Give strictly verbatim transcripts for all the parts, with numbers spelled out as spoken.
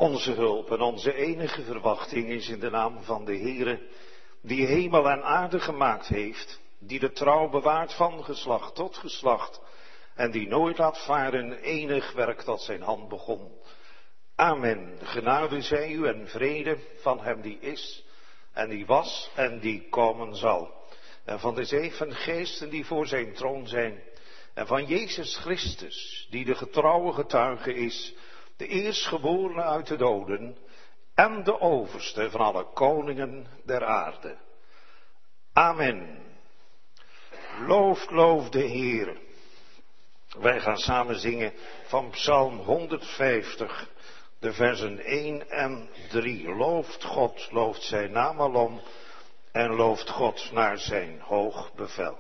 Onze hulp en onze enige verwachting is in de naam van de Heere, die hemel en aarde gemaakt heeft, die de trouw bewaart van geslacht tot geslacht en die nooit laat varen enig werk dat zijn hand begon. Amen. Genade zij u en vrede van hem die is en die was en die komen zal. En van de zeven geesten die voor zijn troon zijn. En van Jezus Christus, die de getrouwe getuige is, de eerstgeborene uit de doden en de overste van alle koningen der aarde. Amen. Looft, loof de Heer. Wij gaan samen zingen van Psalm honderdvijftig, de versen één en drie. Looft God, looft zijn naam alom en looft God naar zijn hoog bevel.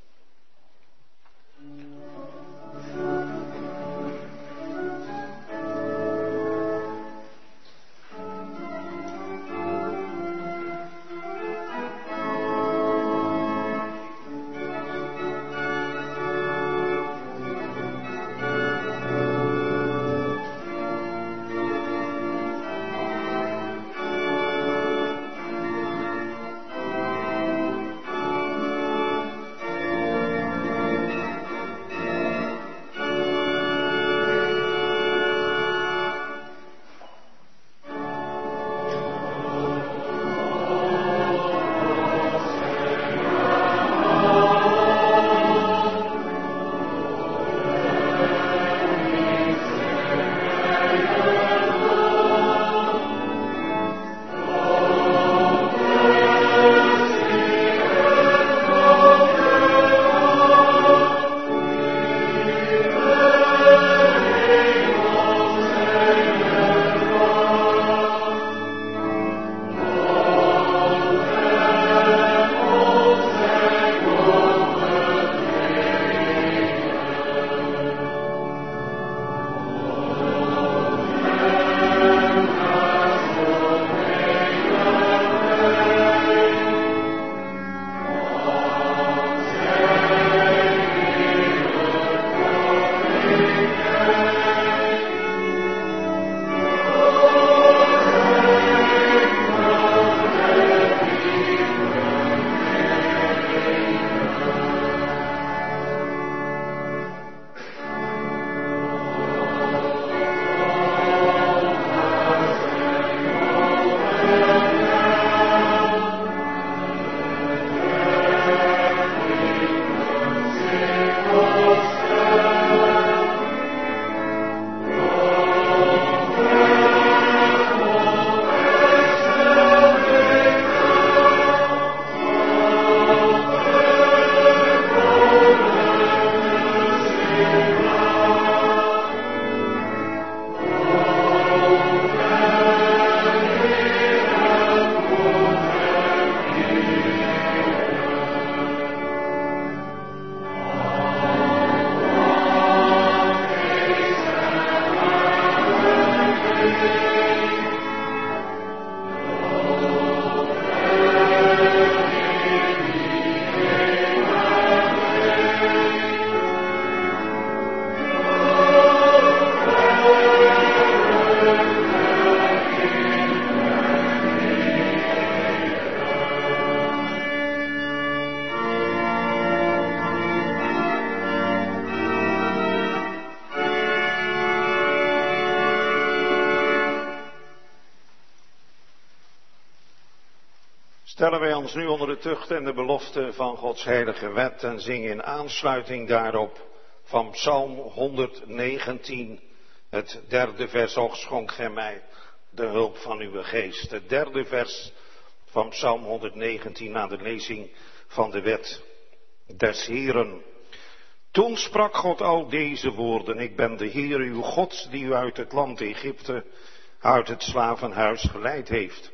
Stellen wij ons nu onder de tucht en de belofte van Gods heilige wet en zingen in aansluiting daarop van Psalm honderdnegentien, het derde vers. Och, schonk gij mij de hulp van uw geest. Het derde vers van Psalm honderdnegentien na de lezing van de wet des Heeren. Toen sprak God al deze woorden: ik ben de Heer uw God die u uit het land Egypte, uit het slavenhuis geleid heeft.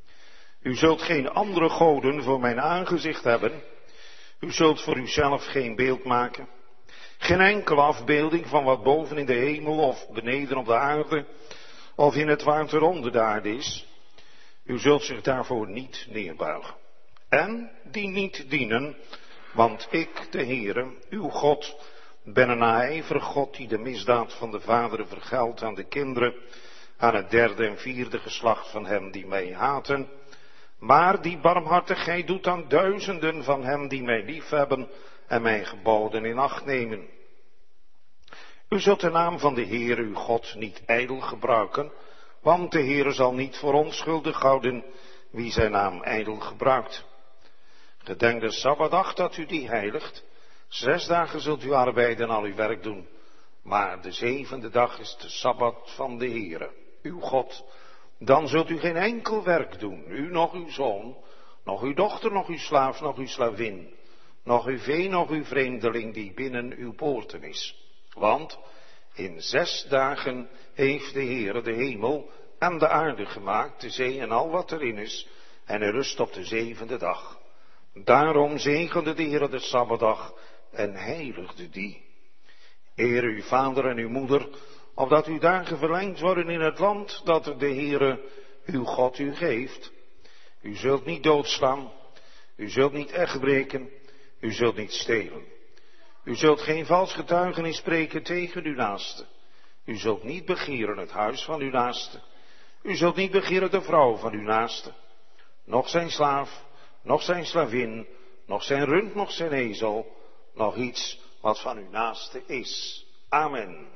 U zult geen andere goden voor mijn aangezicht hebben. U zult voor uzelf geen beeld maken. Geen enkele afbeelding van wat boven in de hemel of beneden op de aarde of in het water onder de aarde is. U zult zich daarvoor niet neerbuigen. En die niet dienen, want ik, de Heere, uw God, ben een naijverig God die de misdaad van de vaderen vergeldt aan de kinderen aan het derde en vierde geslacht van hen die mij haten. Maar die barmhartigheid doet aan duizenden van hen die mij liefhebben en mijn geboden in acht nemen. U zult de naam van de Heere uw God niet ijdel gebruiken, want de Heere zal niet voor onschuldig houden wie zijn naam ijdel gebruikt. Gedenk de Sabbatdag dat u die heiligt. Zes dagen zult u arbeiden en al uw werk doen. Maar de zevende dag is de Sabbat van de Heere, uw God. Dan zult u geen enkel werk doen, u nog uw zoon, nog uw dochter, nog uw slaaf, nog uw slavin, nog uw vee, nog uw vreemdeling die binnen uw poorten is. Want in zes dagen heeft de Heere de hemel en de aarde gemaakt, de zee en al wat erin is, en hij rust op de zevende dag. Daarom zegende de Heere de Sabbatdag en heiligde die. Eer uw vader en uw moeder, opdat uw dagen verlengd worden in het land dat de Heere uw God u geeft. U zult niet doodslaan, u zult niet echt breken, u zult niet stelen. U zult geen vals getuigenis spreken tegen uw naaste. U zult niet begeren het huis van uw naaste. U zult niet begeren de vrouw van uw naaste. Nog zijn slaaf, nog zijn slavin, nog zijn rund, nog zijn ezel, nog iets wat van uw naaste is. Amen.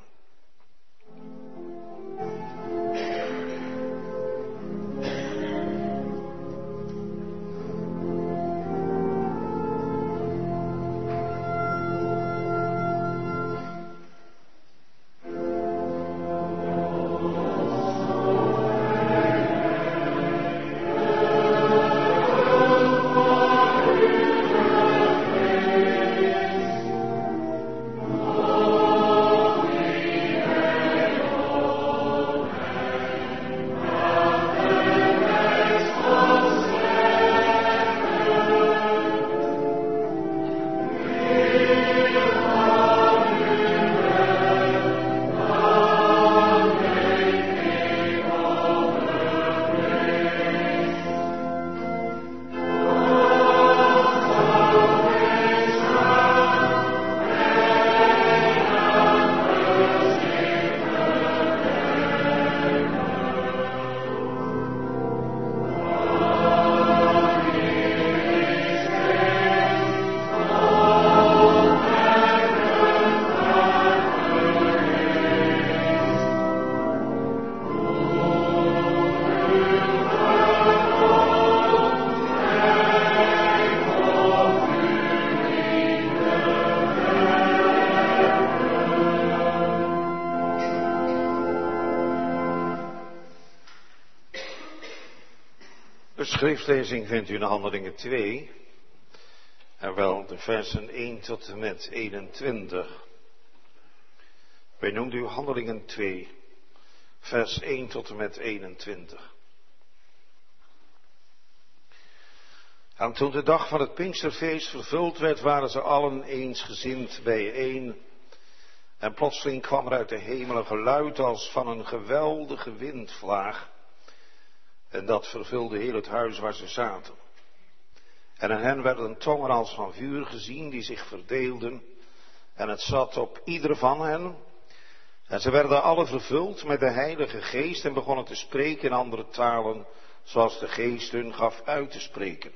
De schriftlezing vindt u in Handelingen twee, en wel de versen één tot en met eenentwintig. Wij noemen u Handelingen twee, vers één tot en met eenentwintig. En toen de dag van het Pinksterfeest vervuld werd, waren ze allen eensgezind bijeen. En plotseling kwam er uit de hemel een geluid als van een geweldige windvlaag. En dat vervulde heel het huis waar ze zaten. En aan hen werden tongen als van vuur gezien die zich verdeelden. En het zat op ieder van hen. En ze werden alle vervuld met de Heilige Geest en begonnen te spreken in andere talen, zoals de Geest hun gaf uit te spreken.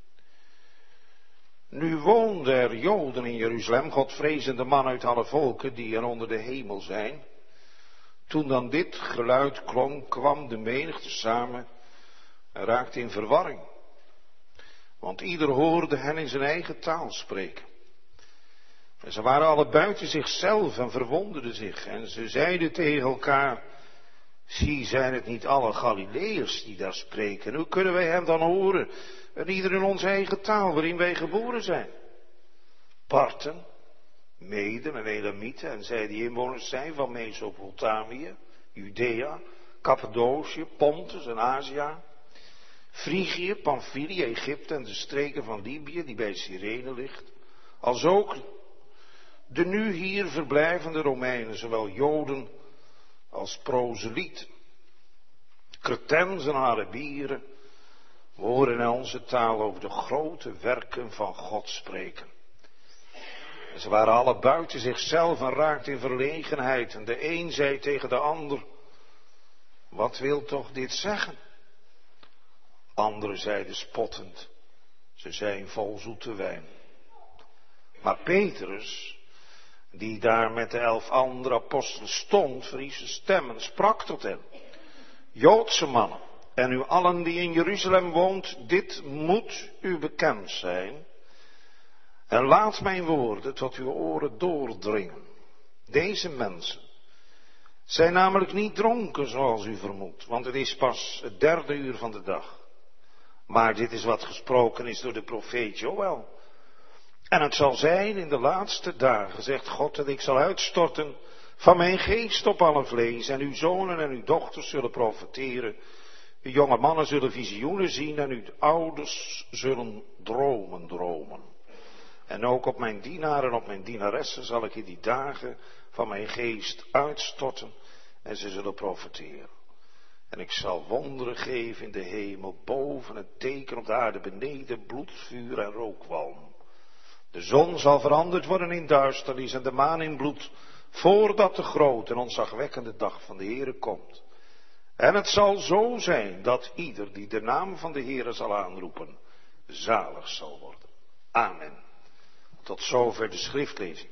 Nu woonden er Joden in Jeruzalem, godvrezende mannen uit alle volken die er onder de hemel zijn. Toen dan dit geluid klonk, kwam de menigte samen en raakte in verwarring. Want ieder hoorde hen in zijn eigen taal spreken. En ze waren alle buiten zichzelf en verwonderden zich. En ze zeiden tegen elkaar, zie, zijn het niet alle Galileërs die daar spreken? Hoe kunnen wij hem dan horen? En ieder in onze eigen taal waarin wij geboren zijn. Parten, Meden en Elamieten en zij die inwoners zijn van Mesopotamië, Judea, Cappadocië, Pontus en Azië, Frigië, Pamphylië, Egypte en de streken van Libië die bij Cyrene ligt, als ook de nu hier verblijvende Romeinen, zowel Joden als proselieten, Cretens en Arabieren, we horen in onze taal over de grote werken van God spreken. En ze waren alle buiten zichzelf en raakten in verlegenheid. En de een zei tegen de ander, wat wil toch dit zeggen? Anderen zeiden spottend, ze zijn vol zoete wijn. Maar Petrus, die daar met de elf andere apostelen stond, verhief zijn stem en sprak tot hen. Joodse mannen, en u allen die in Jeruzalem woont, dit moet u bekend zijn. En laat mijn woorden tot uw oren doordringen. Deze mensen zijn namelijk niet dronken zoals u vermoedt, want het is pas het derde uur van de dag. Maar dit is wat gesproken is door de profeet Joël. En het zal zijn in de laatste dagen, zegt God, dat ik zal uitstorten van mijn geest op alle vlees. En uw zonen en uw dochters zullen profeteren. Uw jonge mannen zullen visioenen zien en uw ouders zullen dromen dromen. En ook op mijn dienaren en op mijn dienaressen zal ik in die dagen van mijn geest uitstorten en ze zullen profeteren. En ik zal wonderen geven in de hemel, boven het teken op de aarde beneden, bloed, vuur en rookwalm. De zon zal veranderd worden in duisternis en de maan in bloed, voordat de grote en ontzagwekkende dag van de Heere komt. En het zal zo zijn dat ieder die de naam van de Heere zal aanroepen, zalig zal worden. Amen. Tot zover de schriftlezing.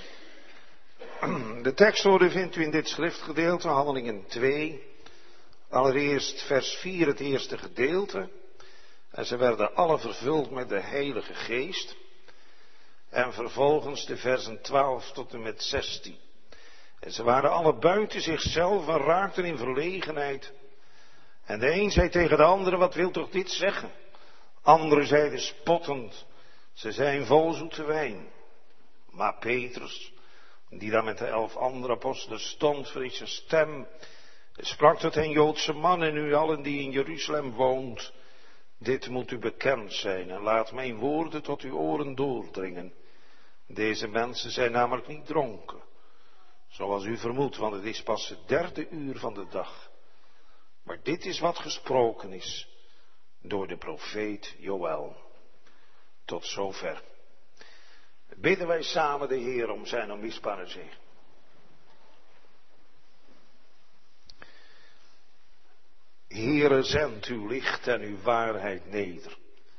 De tekstwoorden vindt u in dit schriftgedeelte, Handelingen twee. Allereerst vers vier, het eerste gedeelte. En ze werden alle vervuld met de Heilige Geest. En vervolgens de versen twaalf tot en met zestien. En ze waren alle buiten zichzelf en raakten in verlegenheid. En de een zei tegen de andere, wat wil toch dit zeggen? Anderen zeiden spottend, ze zijn vol zoete wijn. Maar Petrus, die daar met de elf andere apostelen stond, verhief zijn stem, sprak tot hen, Joodse mannen en u allen die in Jeruzalem woont, dit moet u bekend zijn en laat mijn woorden tot uw oren doordringen. Deze mensen zijn namelijk niet dronken, zoals u vermoedt, want het is pas het derde uur van de dag. Maar dit is wat gesproken is door de profeet Joël. Tot zover. Bidden wij samen de Heer om zijn onmisbare zegen. Heere, zend uw licht en uw waarheid neder.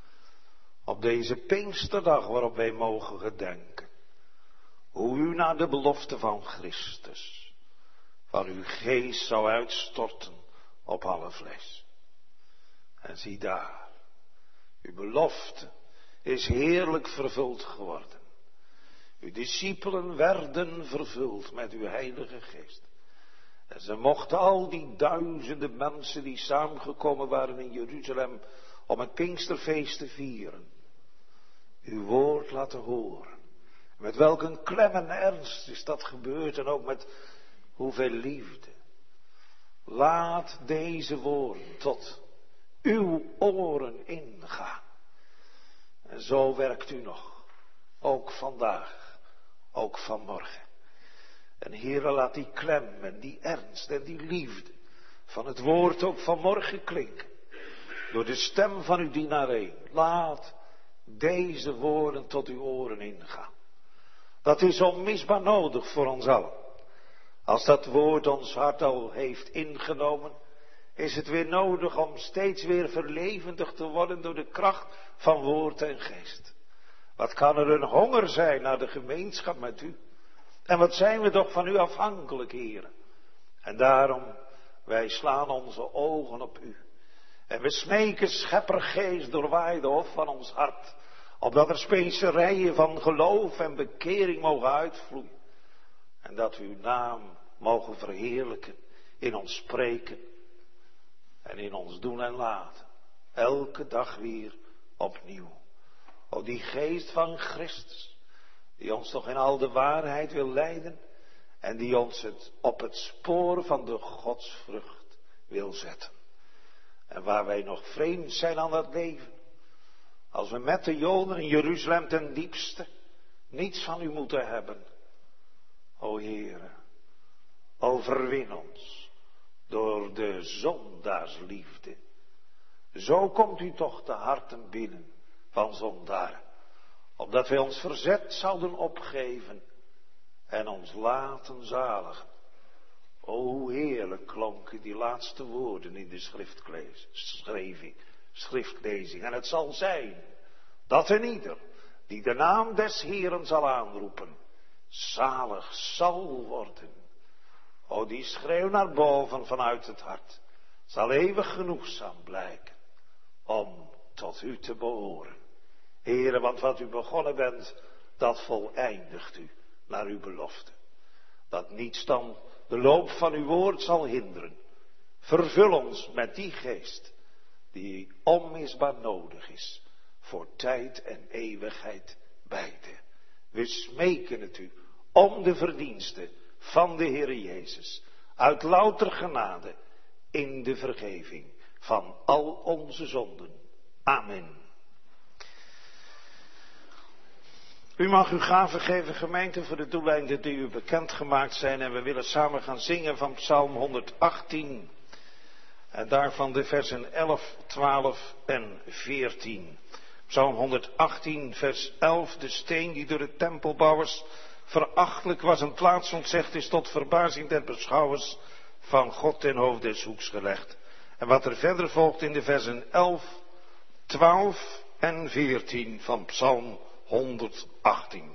Op deze Pinksterdag waarop wij mogen gedenken. Hoe u naar de belofte van Christus, van uw geest zou uitstorten op alle vlees. En zie daar, uw belofte is heerlijk vervuld geworden. Uw discipelen werden vervuld met uw Heilige Geest. En ze mochten al die duizenden mensen die samengekomen waren in Jeruzalem om het Pinksterfeest te vieren, uw woord laten horen. Met welk een klem en ernst is dat gebeurd en ook met hoeveel liefde. Laat deze woorden tot uw oren ingaan. En zo werkt u nog, ook vandaag, ook vanmorgen. En Heere, laat die klem en die ernst en die liefde van het woord ook vanmorgen klinken. Door de stem van uw dienaar heen. Laat deze woorden tot uw oren ingaan. Dat is onmisbaar nodig voor ons allen. Als dat woord ons hart al heeft ingenomen, is het weer nodig om steeds weer verlevendigd te worden door de kracht van woord en geest. Wat kan er een honger zijn naar de gemeenschap met u? En wat zijn we toch van u afhankelijk, Heer. En daarom, wij slaan onze ogen op u. En we smeken, scheppergeest, doorwaai de hof van ons hart. Opdat er specerijen van geloof en bekering mogen uitvloeien. En dat we uw naam mogen verheerlijken, in ons spreken en in ons doen en laten. Elke dag weer opnieuw. O die geest van Christus, die ons toch in al de waarheid wil leiden en die ons het op het spoor van de godsvrucht wil zetten. En waar wij nog vreemd zijn aan dat leven, als we met de Joden in Jeruzalem ten diepste niets van u moeten hebben. O Heere, overwin ons door de zondaarsliefde. Zo komt u toch de harten binnen van zondaren, opdat wij ons verzet zouden opgeven en ons laten zaligen. O hoe heerlijk klonken die laatste woorden in de schriftlezing. schriftlezing. En het zal zijn dat een ieder die de naam des Heeren zal aanroepen, zalig zal worden. O, die schreeuw naar boven vanuit het hart zal eeuwig genoegzaam blijken om tot u te behoren. Heere, want wat u begonnen bent, dat voleindigt u naar uw belofte. Dat niets dan de loop van uw woord zal hinderen. Vervul ons met die geest die onmisbaar nodig is voor tijd en eeuwigheid beide. We smeken het u om de verdiensten van de Heere Jezus, uit louter genade in de vergeving van al onze zonden. Amen. U mag uw gaven geven, gemeente, voor de doeleinden die u bekendgemaakt zijn. En we willen samen gaan zingen van Psalm honderdachttien. En daarvan de versen elf, twaalf en veertien. Psalm honderdachttien, vers elf. De steen die door de tempelbouwers verachtelijk was een plaats ontzegd is tot verbazing der beschouwers van God ten hoofde des hoeks gelegd. En wat er verder volgt in de versen elf, twaalf en veertien van Psalm honderdachttien.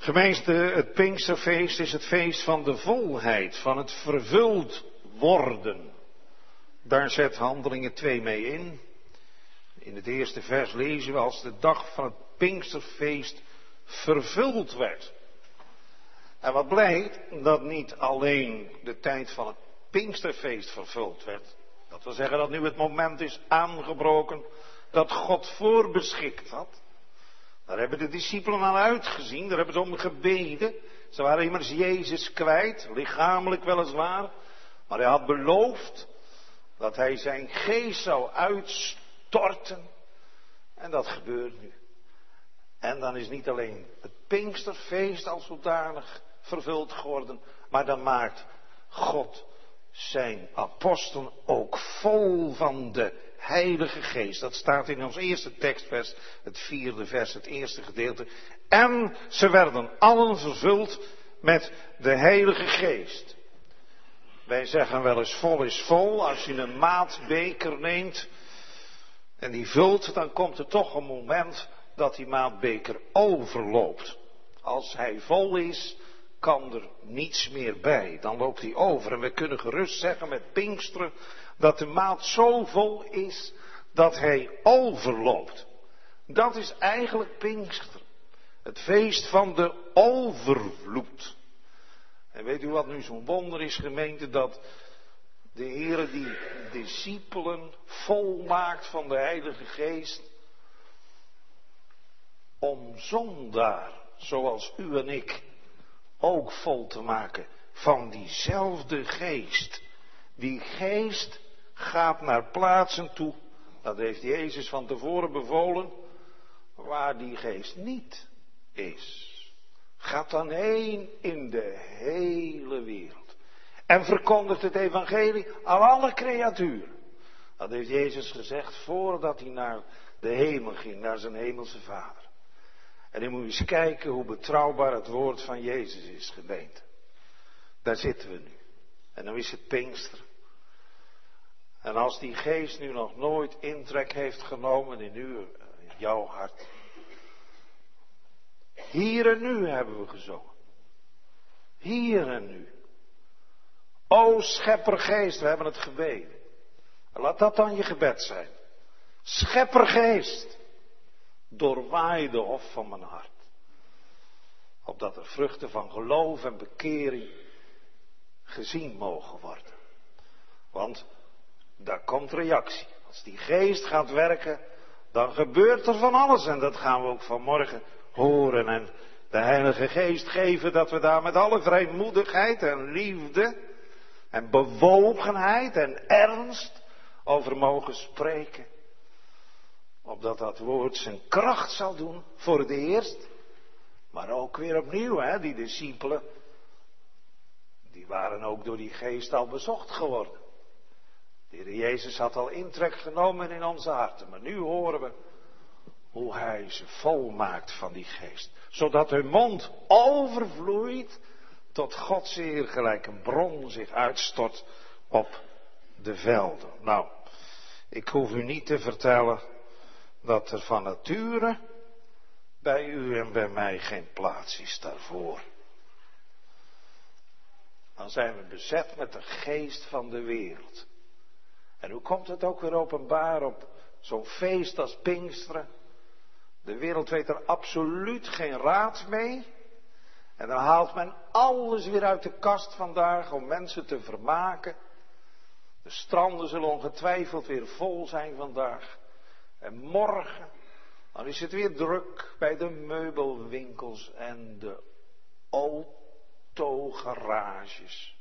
Gemeente, het Pinksterfeest is het feest van de volheid, van het vervuld worden. Daar zet Handelingen twee mee in. In het eerste vers lezen we als de dag van het Pinksterfeest vervuld werd. En wat blijkt, dat niet alleen de tijd van het Pinksterfeest vervuld werd. Dat wil zeggen dat nu het moment is aangebroken dat God voorbeschikt had. Daar hebben de discipelen aan uitgezien, daar hebben ze om gebeden. Ze waren immers Jezus kwijt, lichamelijk weliswaar. Maar hij had beloofd dat hij zijn geest zou uitstorten. En dat gebeurt nu. En dan is niet alleen het Pinksterfeest als zodanig vervuld geworden, maar dan maakt God zijn apostelen ook vol van de Heilige Geest. Dat staat in ons eerste tekstvers, het vierde vers, het eerste gedeelte. En ze werden allen vervuld met de Heilige Geest. Wij zeggen wel eens vol is vol. Als je een maatbeker neemt en die vult, dan komt er toch een moment dat die maatbeker overloopt. Als hij vol is, kan er niets meer bij. Dan loopt hij over. En we kunnen gerust zeggen met Pinksteren dat de maat zo vol is dat hij overloopt. Dat is eigenlijk Pinkster. Het feest van de overvloed. En weet u wat nu zo'n wonder is, gemeente, dat de Heere die discipelen vol maakt van de Heilige Geest om zondaar, zoals u en ik, ook vol te maken van diezelfde geest. Die geest gaat naar plaatsen toe, dat heeft Jezus van tevoren bevolen, waar die geest niet is. Gaat dan heen in de hele wereld en verkondigt het evangelie aan alle creaturen. Dat heeft Jezus gezegd voordat hij naar de hemel ging, naar zijn hemelse Vader. En dan moet je eens kijken hoe betrouwbaar het woord van Jezus is, gemeente. Daar zitten we nu. En dan is het Pinkster. En als die geest nu nog nooit intrek heeft genomen in uw, in jouw hart. Hier en nu hebben we gezongen. Hier en nu. O scheppergeest, we hebben het gebeden. Laat dat dan je gebed zijn. Scheppergeest. Doorwaai de hof van mijn hart. Opdat er vruchten van geloof en bekering gezien mogen worden. Want daar komt reactie. Als die geest gaat werken, dan gebeurt er van alles. En dat gaan we ook vanmorgen horen. En de Heilige Geest geven dat we daar met alle vrijmoedigheid en liefde en bewogenheid en ernst over mogen spreken. Opdat dat woord zijn kracht zal doen voor het eerst. Maar ook weer opnieuw, hè, die discipelen. Die waren ook door die geest al bezocht geworden. De Heer Jezus had al intrek genomen in onze harten. Maar nu horen we hoe hij ze vol maakt van die geest. Zodat hun mond overvloeit tot Gods eer gelijk een bron zich uitstort op de velden. Nou, ik hoef u niet te vertellen dat er van nature bij u en bij mij geen plaats is daarvoor. Dan zijn we bezet met de geest van de wereld. En hoe komt het ook weer openbaar op zo'n feest als Pinksteren? De wereld weet er absoluut geen raad mee. En dan haalt men alles weer uit de kast vandaag om mensen te vermaken. De stranden zullen ongetwijfeld weer vol zijn vandaag. En morgen, dan is het weer druk bij de meubelwinkels en de autogarages.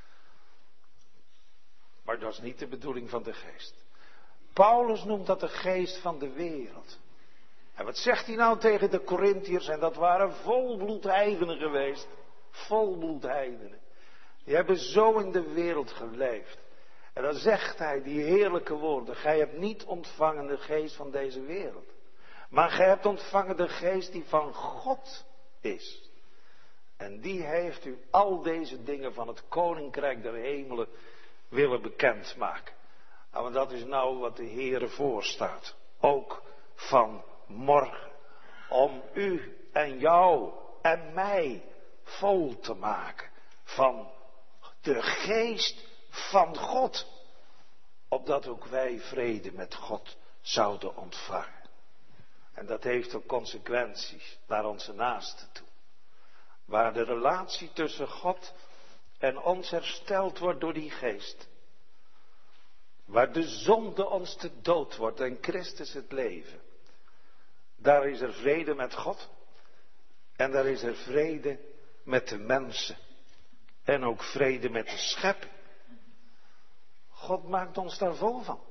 Maar dat is niet de bedoeling van de geest. Paulus noemt dat de geest van de wereld. En wat zegt hij nou tegen de Korintiërs? En dat waren volbloed heidenen geweest. Volbloed heidenen. Die hebben zo in de wereld geleefd. En dan zegt hij die heerlijke woorden. Gij hebt niet ontvangen de geest van deze wereld. Maar gij hebt ontvangen de geest die van God is. En die heeft u al deze dingen van het koninkrijk der hemelen willen bekendmaken. Nou, want dat is nou wat de Heere voorstaat. Ook van morgen. Om u en jou en mij vol te maken van de geest van God. Opdat ook wij vrede met God zouden ontvangen. En dat heeft ook consequenties naar onze naasten toe. Waar de relatie tussen God en ons hersteld wordt door die geest. Waar de zonde ons te dood wordt en Christus het leven. Daar is er vrede met God. En daar is er vrede met de mensen. En ook vrede met de schepping. God maakt ons daar vol van.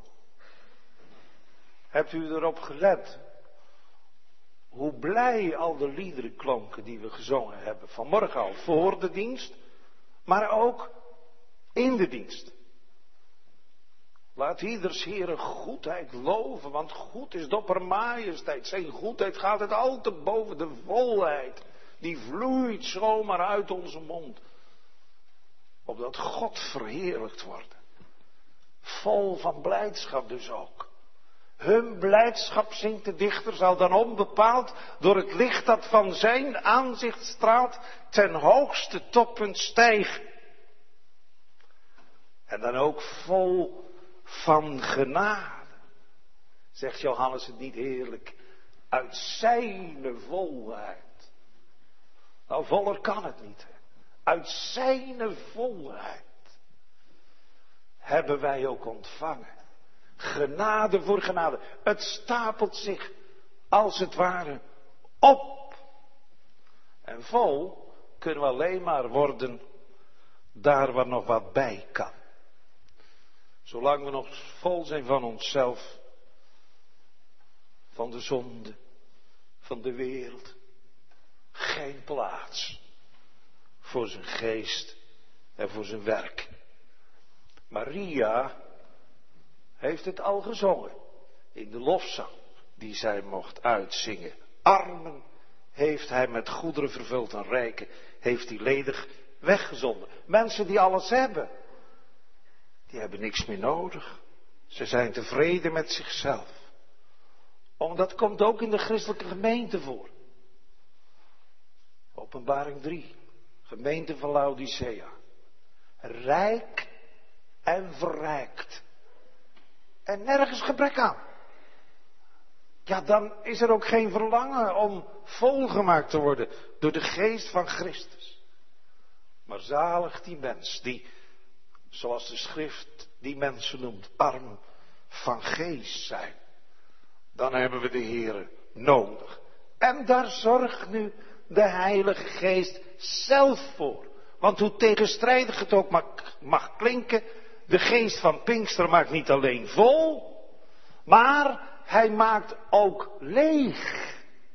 Hebt u erop gelet? Hoe blij al de liederen klonken die we gezongen hebben. Vanmorgen al voor de dienst. Maar ook in de dienst. Laat ieders Heere goedheid loven. Want goed is de oppermajesteit. Zijn goedheid gaat het altijd boven de volheid. Die vloeit zomaar uit onze mond. Opdat God verheerlijkt wordt. Vol van blijdschap dus ook. Hun blijdschap, zingt de dichter, zal dan onbepaald door het licht dat van zijn aanzicht straalt ten hoogste toppunt stijgen. En dan ook vol van genade. Zegt Johannes het niet heerlijk? Uit zijn volheid. Nou, voller kan het niet. Hè? Uit zijn volheid hebben wij ook ontvangen. Genade voor genade. Het stapelt zich als het ware op. En vol kunnen we alleen maar worden daar waar nog wat bij kan. Zolang we nog vol zijn van onszelf, van de zonde, van de wereld, geen plaats voor zijn geest en voor zijn werk. Maria heeft het al gezongen in de lofzang die zij mocht uitzingen. Armen heeft hij met goederen vervuld en rijken heeft hij ledig weggezonden. Mensen die alles hebben, die hebben niks meer nodig. Ze zijn tevreden met zichzelf. Omdat komt ook in de christelijke gemeente voor. Openbaring drie, gemeente van Laodicea. Rijk en verrijkt. En nergens gebrek aan. Ja, dan is er ook geen verlangen om volgemaakt te worden door de geest van Christus. Maar zalig die mens die, zoals de schrift die mensen noemt, arm van geest zijn. Dan hebben we de Heere nodig. En daar zorgt nu de Heilige Geest zelf voor. Want hoe tegenstrijdig het ook mag, mag klinken, de geest van Pinkster maakt niet alleen vol, maar hij maakt ook leeg.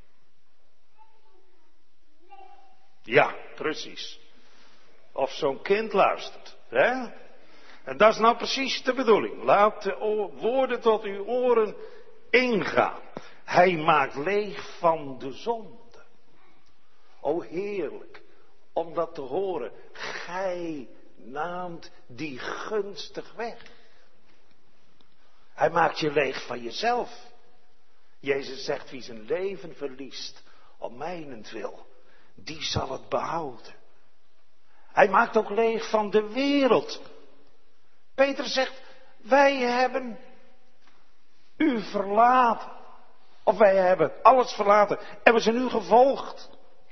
Ja, precies. Of zo'n kind luistert. Hè? En dat is nou precies de bedoeling. Laat de woorden tot uw oren ingaan. Hij maakt leeg van de zonde. O heerlijk, om dat te horen. Gij naamt die gunstig weg. Hij maakt je leeg van jezelf. Jezus zegt, wie zijn leven verliest, om mijnentwil, die zal het behouden. Hij maakt ook leeg van de wereld. Peter zegt, wij hebben u verlaten. Of wij hebben alles verlaten en we zijn u gevolgd.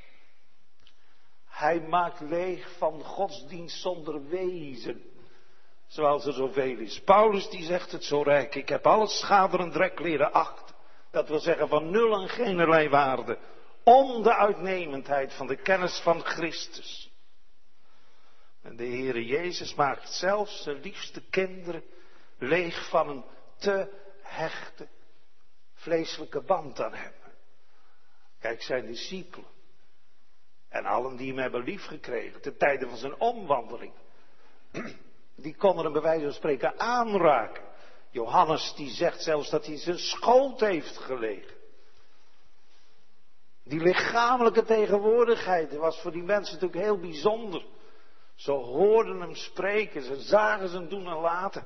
Hij maakt leeg van godsdienst zonder wezen. Zoals er zoveel is. Paulus die zegt het zo rijk. Ik heb alles schaderend drek leren achten. Dat wil zeggen van nul en geenerlei waarde. Om de uitnemendheid van de kennis van Christus. En de Heere Jezus maakt zelfs zijn liefste kinderen leeg van een te hechte vleeselijke band aan hem. Kijk, zijn discipelen. En allen die hem hebben liefgekregen, ten tijde van zijn omwandeling. Die konden hem bij wijze van spreken aanraken. Johannes die zegt zelfs dat hij zijn schoot heeft gelegen. Die lichamelijke tegenwoordigheid was voor die mensen natuurlijk heel bijzonder. Ze hoorden hem spreken, ze zagen zijn doen en laten.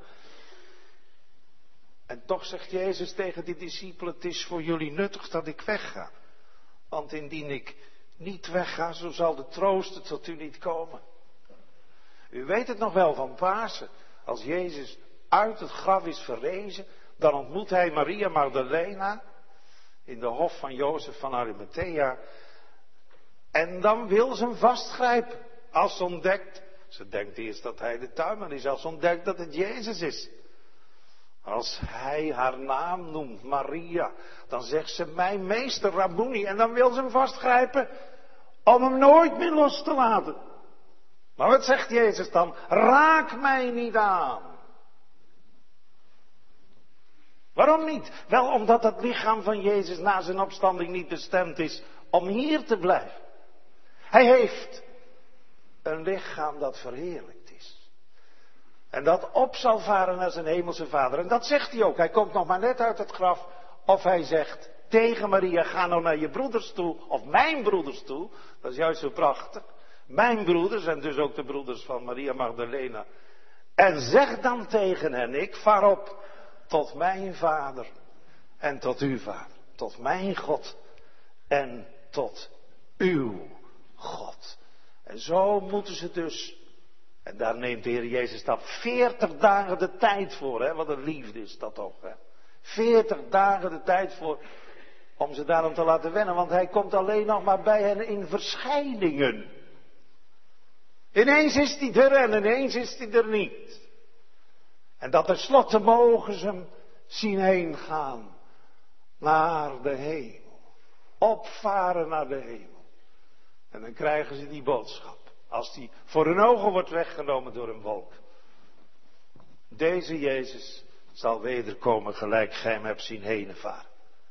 En toch zegt Jezus tegen die discipelen, het is voor jullie nuttig dat ik wegga. Want indien ik niet weggaan, zo zal de trooster tot u niet komen. U weet het nog wel van Pasen. Als Jezus uit het graf is verrezen, dan ontmoet hij Maria Magdalena in de hof van Jozef van Arimathea. En dan wil ze hem vastgrijpen. Als ze ontdekt, ze denkt eerst dat hij de tuinman is, als ze ontdekt dat het Jezus is. Als hij haar naam noemt, Maria, dan zegt ze, mijn meester Rabboni. En dan wil ze hem vastgrijpen om hem nooit meer los te laten. Maar wat zegt Jezus dan? Raak mij niet aan. Waarom niet? Wel omdat het lichaam van Jezus na zijn opstanding niet bestemd is om hier te blijven. Hij heeft een lichaam dat verheerlijkt is. En dat op zal varen naar zijn hemelse Vader. En dat zegt hij ook. Hij komt nog maar net uit het graf. Of hij zegt tegen Maria, ga nou naar je broeders toe. Of mijn broeders toe. Dat is juist zo prachtig. Mijn broeders en dus ook de broeders van Maria Magdalena. En zeg dan tegen hen, ik vaar op tot mijn Vader en tot uw Vader. Tot mijn God en tot uw God. En zo moeten ze dus, en daar neemt de Heer Jezus dan veertig dagen de tijd voor, hè? Wat een liefde is dat toch, hè? Veertig dagen de tijd voor, om ze daarom te laten wennen, want hij komt alleen nog maar bij hen in verschijningen. Ineens is hij er en ineens is hij er niet. En dat tenslotte mogen ze hem zien heen gaan naar de hemel. Opvaren naar de hemel. En dan krijgen ze die boodschap. Als die voor hun ogen wordt weggenomen door een wolk. Deze Jezus zal wederkomen gelijk gij hem hebt zien henenvaren.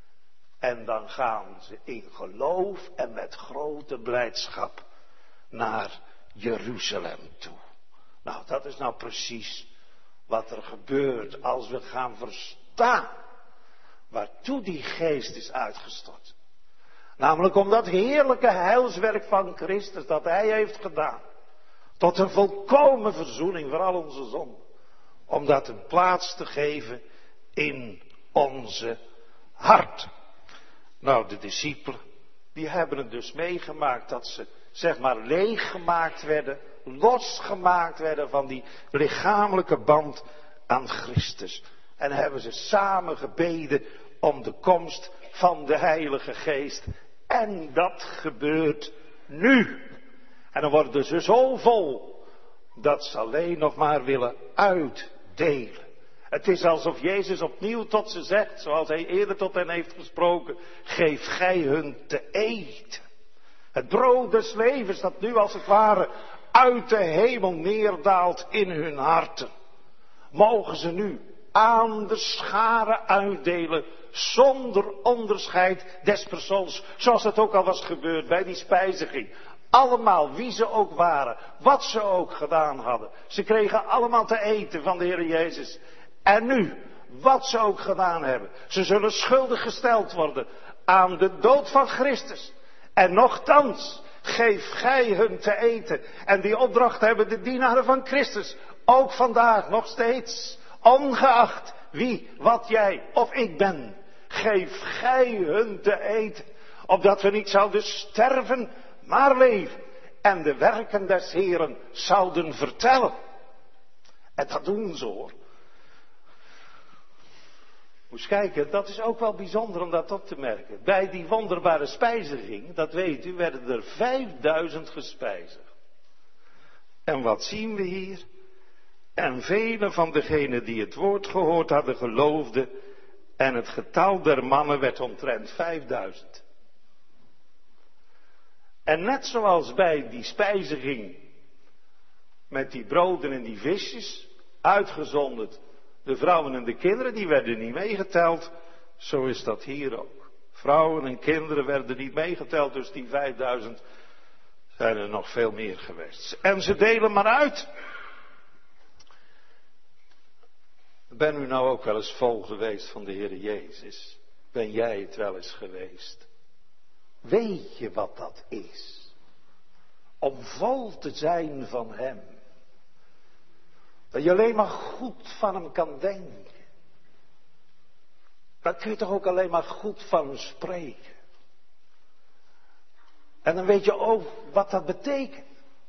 En dan gaan ze in geloof en met grote blijdschap naar Jeruzalem toe. Nou, dat is nou precies wat er gebeurt als we gaan verstaan waartoe die geest is uitgestort. Namelijk om dat heerlijke heilswerk van Christus dat hij heeft gedaan. Tot een volkomen verzoening voor al onze zonden. Om dat een plaats te geven in onze hart. Nou, de discipelen, die hebben het dus meegemaakt dat ze, zeg maar, leeggemaakt werden, losgemaakt werden van die lichamelijke band aan Christus. En hebben ze samen gebeden om de komst van de Heilige Geest. En dat gebeurt nu. En dan worden ze zo vol dat ze alleen nog maar willen uitdelen. Het is alsof Jezus opnieuw tot ze zegt, zoals hij eerder tot hen heeft gesproken, geef gij hun te eten. Het brood des levens dat nu als het ware uit de hemel neerdaalt in hun harten. Mogen ze nu aan de scharen uitdelen, zonder onderscheid des persoons, zoals het ook al was gebeurd bij die spijziging. Allemaal, wie ze ook waren, wat ze ook gedaan hadden. Ze kregen allemaal te eten van de Heer Jezus. En nu, wat ze ook gedaan hebben, ze zullen schuldig gesteld worden aan de dood van Christus. En nochtans, geef gij hun te eten. En die opdracht hebben de dienaren van Christus, ook vandaag nog steeds. Ongeacht wie, wat jij of ik ben, geef gij hun te eten. Opdat we niet zouden sterven, maar leven. En de werken des Heeren zouden vertellen. En dat doen ze hoor. Moet je kijken, dat is ook wel bijzonder om dat op te merken. Bij die wonderbare spijziging, dat weet u, werden er vijfduizend gespijzigd. En wat zien we hier? En vele van degenen die het woord gehoord hadden geloofden. En het getal der mannen werd omtrent vijfduizend. En net zoals bij die spijziging met die broden en die visjes, uitgezonderd de vrouwen en de kinderen, die werden niet meegeteld. Zo is dat hier ook. Vrouwen en kinderen werden niet meegeteld, dus die vijfduizend zijn er nog veel meer geweest. En ze delen maar uit. Ben u nou ook wel eens vol geweest van de Heer Jezus? Ben jij het wel eens geweest? Weet je wat dat is? Om vol te zijn van Hem. Dat je alleen maar goed van Hem kan denken. Dan kun je toch ook alleen maar goed van Hem spreken. En dan weet je ook wat dat betekent.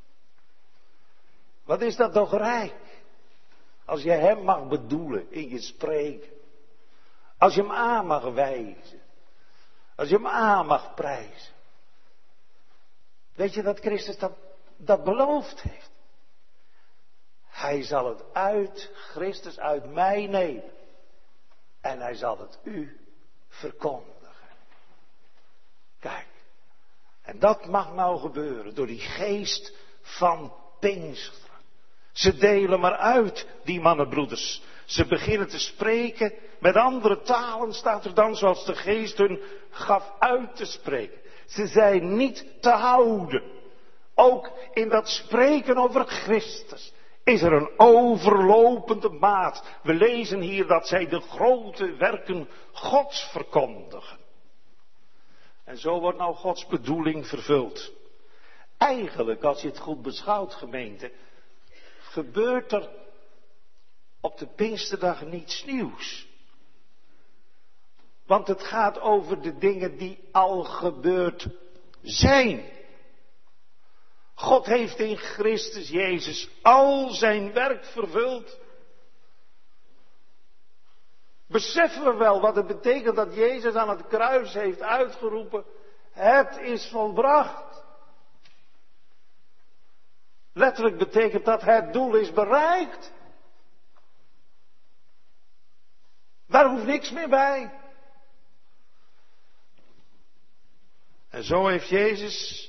Wat is dat toch rijk? Als je hem mag bedoelen in je spreken. Als je hem aan mag wijzen. Als je hem aan mag prijzen. Weet je dat Christus dat, dat beloofd heeft? Hij zal het uit, Christus uit mij nemen. En hij zal het u verkondigen. Kijk. En dat mag nou gebeuren door die geest van Pinksteren. Ze delen maar uit, die mannenbroeders. Ze beginnen te spreken. Met andere talen staat er dan, zoals de geest hun gaf uit te spreken. Ze zijn niet te houden. Ook in dat spreken over Christus is er een overlopende maat. We lezen hier dat zij de grote werken Gods verkondigen. En zo wordt nou Gods bedoeling vervuld. Eigenlijk, als je het goed beschouwt, gemeente, gebeurt er op de Pinksterdag niets nieuws. Want het gaat over de dingen die al gebeurd zijn. God heeft in Christus Jezus al zijn werk vervuld. Beseffen we wel wat het betekent dat Jezus aan het kruis heeft uitgeroepen: het is volbracht. Letterlijk betekent dat het doel is bereikt. Daar hoeft niks meer bij. En zo heeft Jezus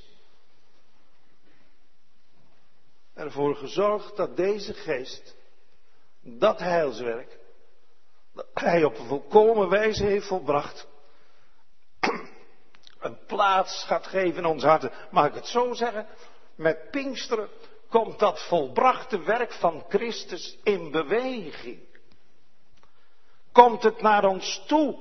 ervoor gezorgd dat deze geest, dat heilswerk, dat hij op een volkomen wijze heeft volbracht, een plaats gaat geven in ons harten. Mag ik het zo zeggen? Met Pinksteren komt dat volbrachte werk van Christus in beweging. Komt het naar ons toe?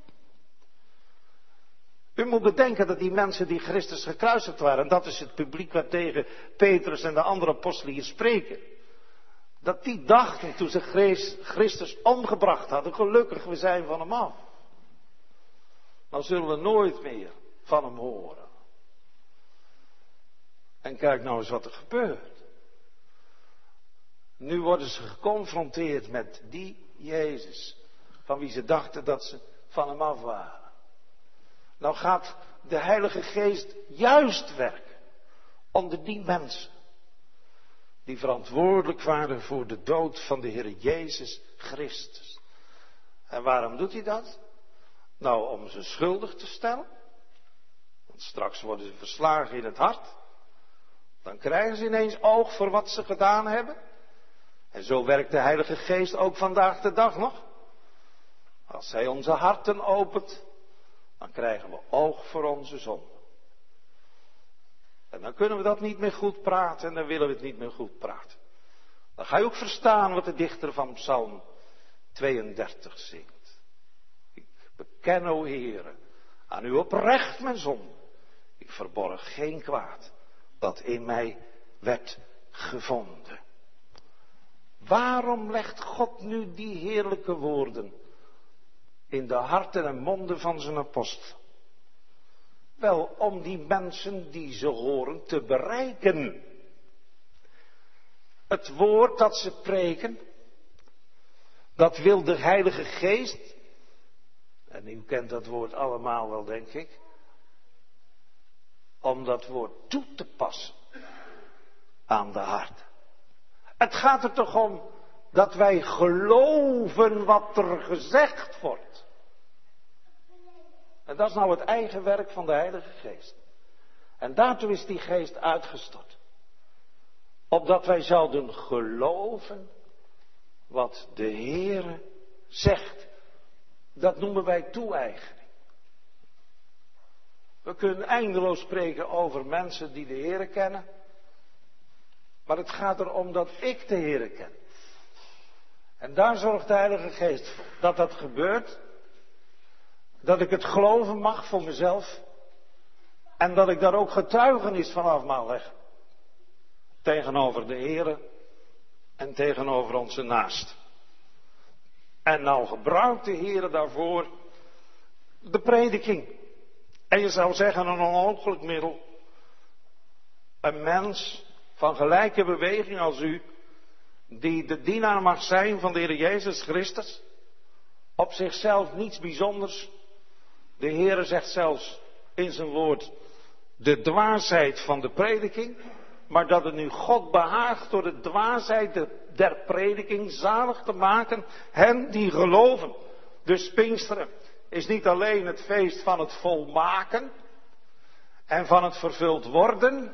U moet bedenken dat die mensen die Christus gekruisigd waren, dat is het publiek wat tegen Petrus en de andere apostelen hier spreken, dat die dachten toen ze Christus omgebracht hadden: gelukkig, we zijn van hem af. Dan zullen we nooit meer van hem horen. En kijk nou eens wat er gebeurt. Nu worden ze geconfronteerd met die Jezus, van wie ze dachten dat ze van hem af waren. Nou gaat de Heilige Geest juist werken onder die mensen die verantwoordelijk waren voor de dood van de Heer Jezus Christus. En waarom doet hij dat? Nou, om ze schuldig te stellen. Want straks worden ze verslagen in het hart. Dan krijgen ze ineens oog voor wat ze gedaan hebben. En zo werkt de Heilige Geest ook vandaag de dag nog. Als hij onze harten opent, dan krijgen we oog voor onze zonde. En dan kunnen we dat niet meer goed praten en dan willen we het niet meer goed praten. Dan ga je ook verstaan wat de dichter van Psalm tweeëndertig zingt. Ik beken, o Heere, aan u oprecht mijn zonde. Ik verborg geen kwaad dat in mij werd gevonden. Waarom legt God nu die heerlijke woorden in de harten en monden van zijn apostel? Wel, om die mensen die ze horen te bereiken. Het woord dat ze preken, dat wil de Heilige Geest, en u kent dat woord allemaal wel, denk ik, om dat woord toe te passen aan de hart. Het gaat er toch om dat wij geloven wat er gezegd wordt. En dat is nou het eigen werk van de Heilige Geest. En daartoe is die geest uitgestort. Opdat wij zouden geloven wat de Heere zegt. Dat noemen wij toe-eigening. We kunnen eindeloos spreken over mensen die de Heere kennen. Maar het gaat erom dat ik de Heere ken. En daar zorgt de Heilige Geest voor. Dat dat gebeurt. Dat ik het geloven mag voor mezelf. En dat ik daar ook getuigenis van af mag leggen. Tegenover de Heere. En tegenover onze naast. En nou gebruikt de Heere daarvoor de prediking. En je zou zeggen een onmogelijk middel. Een mens van gelijke beweging als u, die de dienaar mag zijn van de Heer Jezus Christus. Op zichzelf niets bijzonders. De Heer zegt zelfs in zijn woord de dwaasheid van de prediking. Maar dat het nu God behaagt door de dwaasheid der prediking zalig te maken hen die geloven. Dus Pinksteren is niet alleen het feest van het volmaken en van het vervuld worden,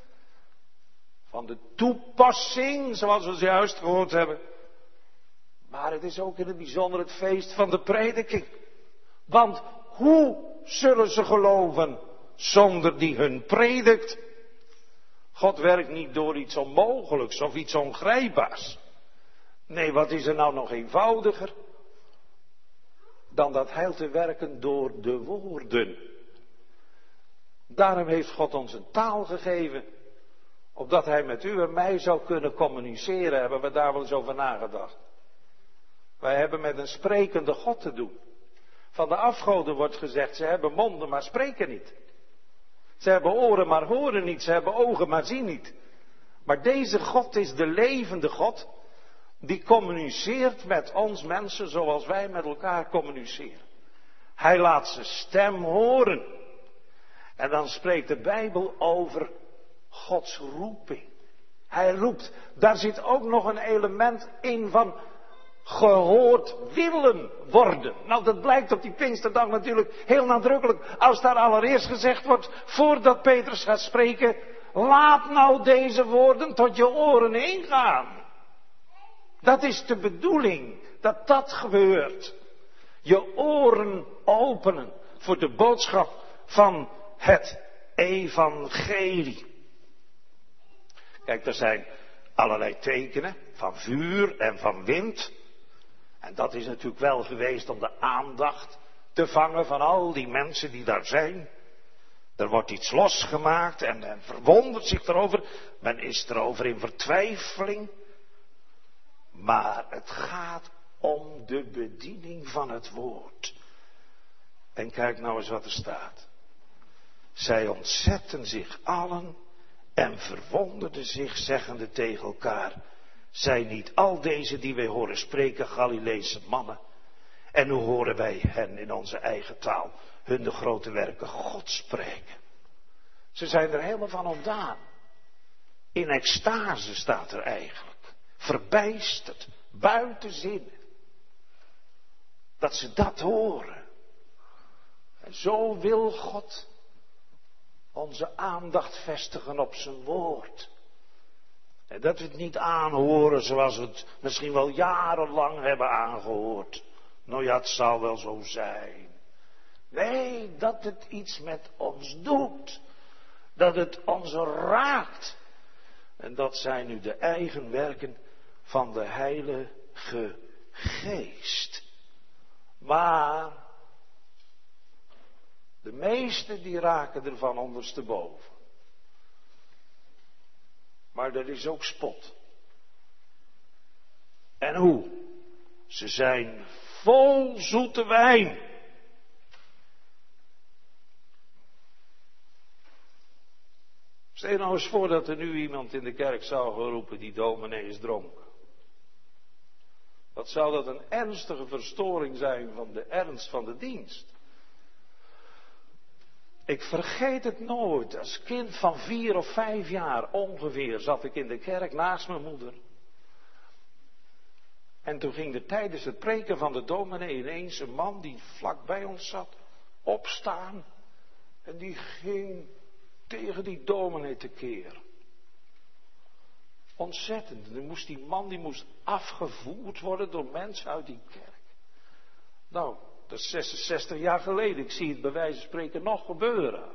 van de toepassing, zoals we zojuist gehoord hebben. Maar het is ook in het bijzonder het feest van de prediking. Want hoe zullen ze geloven zonder die hun predikt? God werkt niet door iets onmogelijks of iets ongrijpbaars. Nee, wat is er nou nog eenvoudiger dan dat heil te werken door de woorden? Daarom heeft God ons een taal gegeven, opdat hij met u en mij zou kunnen communiceren. Hebben we daar wel eens over nagedacht? Wij hebben met een sprekende God te doen. Van de afgoden wordt gezegd, ze hebben monden maar spreken niet. Ze hebben oren maar horen niet, ze hebben ogen maar zien niet. Maar deze God is de levende God, die communiceert met ons mensen zoals wij met elkaar communiceren. Hij laat zijn stem horen. En dan spreekt de Bijbel over Gods roeping. Hij roept. Daar zit ook nog een element in van gehoord willen worden. Nou, dat blijkt op die Pinksterdag natuurlijk heel nadrukkelijk. Als daar allereerst gezegd wordt, voordat Petrus gaat spreken, laat nou deze woorden tot je oren ingaan. Dat is de bedoeling, dat dat gebeurt. Je oren openen voor de boodschap van het evangelie. Kijk, er zijn allerlei tekenen van vuur en van wind. En dat is natuurlijk wel geweest om de aandacht te vangen van al die mensen die daar zijn. Er wordt iets losgemaakt en men verwondert zich erover. Men is erover in vertwijfeling. Maar het gaat om de bediening van het woord. En kijk nou eens wat er staat. Zij ontzetten zich allen en verwonderden zich, zeggende tegen elkaar: zijn niet al deze die wij horen spreken Galileese mannen? En hoe horen wij hen in onze eigen taal hun de grote werken God spreken? Ze zijn er helemaal van ontdaan. In extase staat er eigenlijk. Verbijsterd, buiten zin. Dat ze dat horen. En zo wil God onze aandacht vestigen op zijn woord. En dat we het niet aanhoren zoals we het misschien wel jarenlang hebben aangehoord. Nou ja, het zal wel zo zijn. Nee, dat het iets met ons doet. Dat het ons raakt. En dat zijn nu de eigen werken van de Heilige Geest. Maar de meesten die raken ervan ondersteboven. Maar er is ook spot. En hoe? Ze zijn vol zoete wijn. Stel je nou eens voor dat er nu iemand in de kerk zou geroepen, die dominee is dronken. Wat zou dat een ernstige verstoring zijn van de ernst van de dienst. Ik vergeet het nooit. Als kind van vier of vijf jaar ongeveer zat ik in de kerk naast mijn moeder. En toen ging er tijdens het preken van de dominee ineens een man die vlak bij ons zat opstaan. En die ging tegen die dominee tekeer. Ontzettend. En dan moest die man die moest afgevoerd worden door mensen uit die kerk. Nou, dat is zesenzestig jaar geleden. Ik zie het bij wijze van spreken nog gebeuren.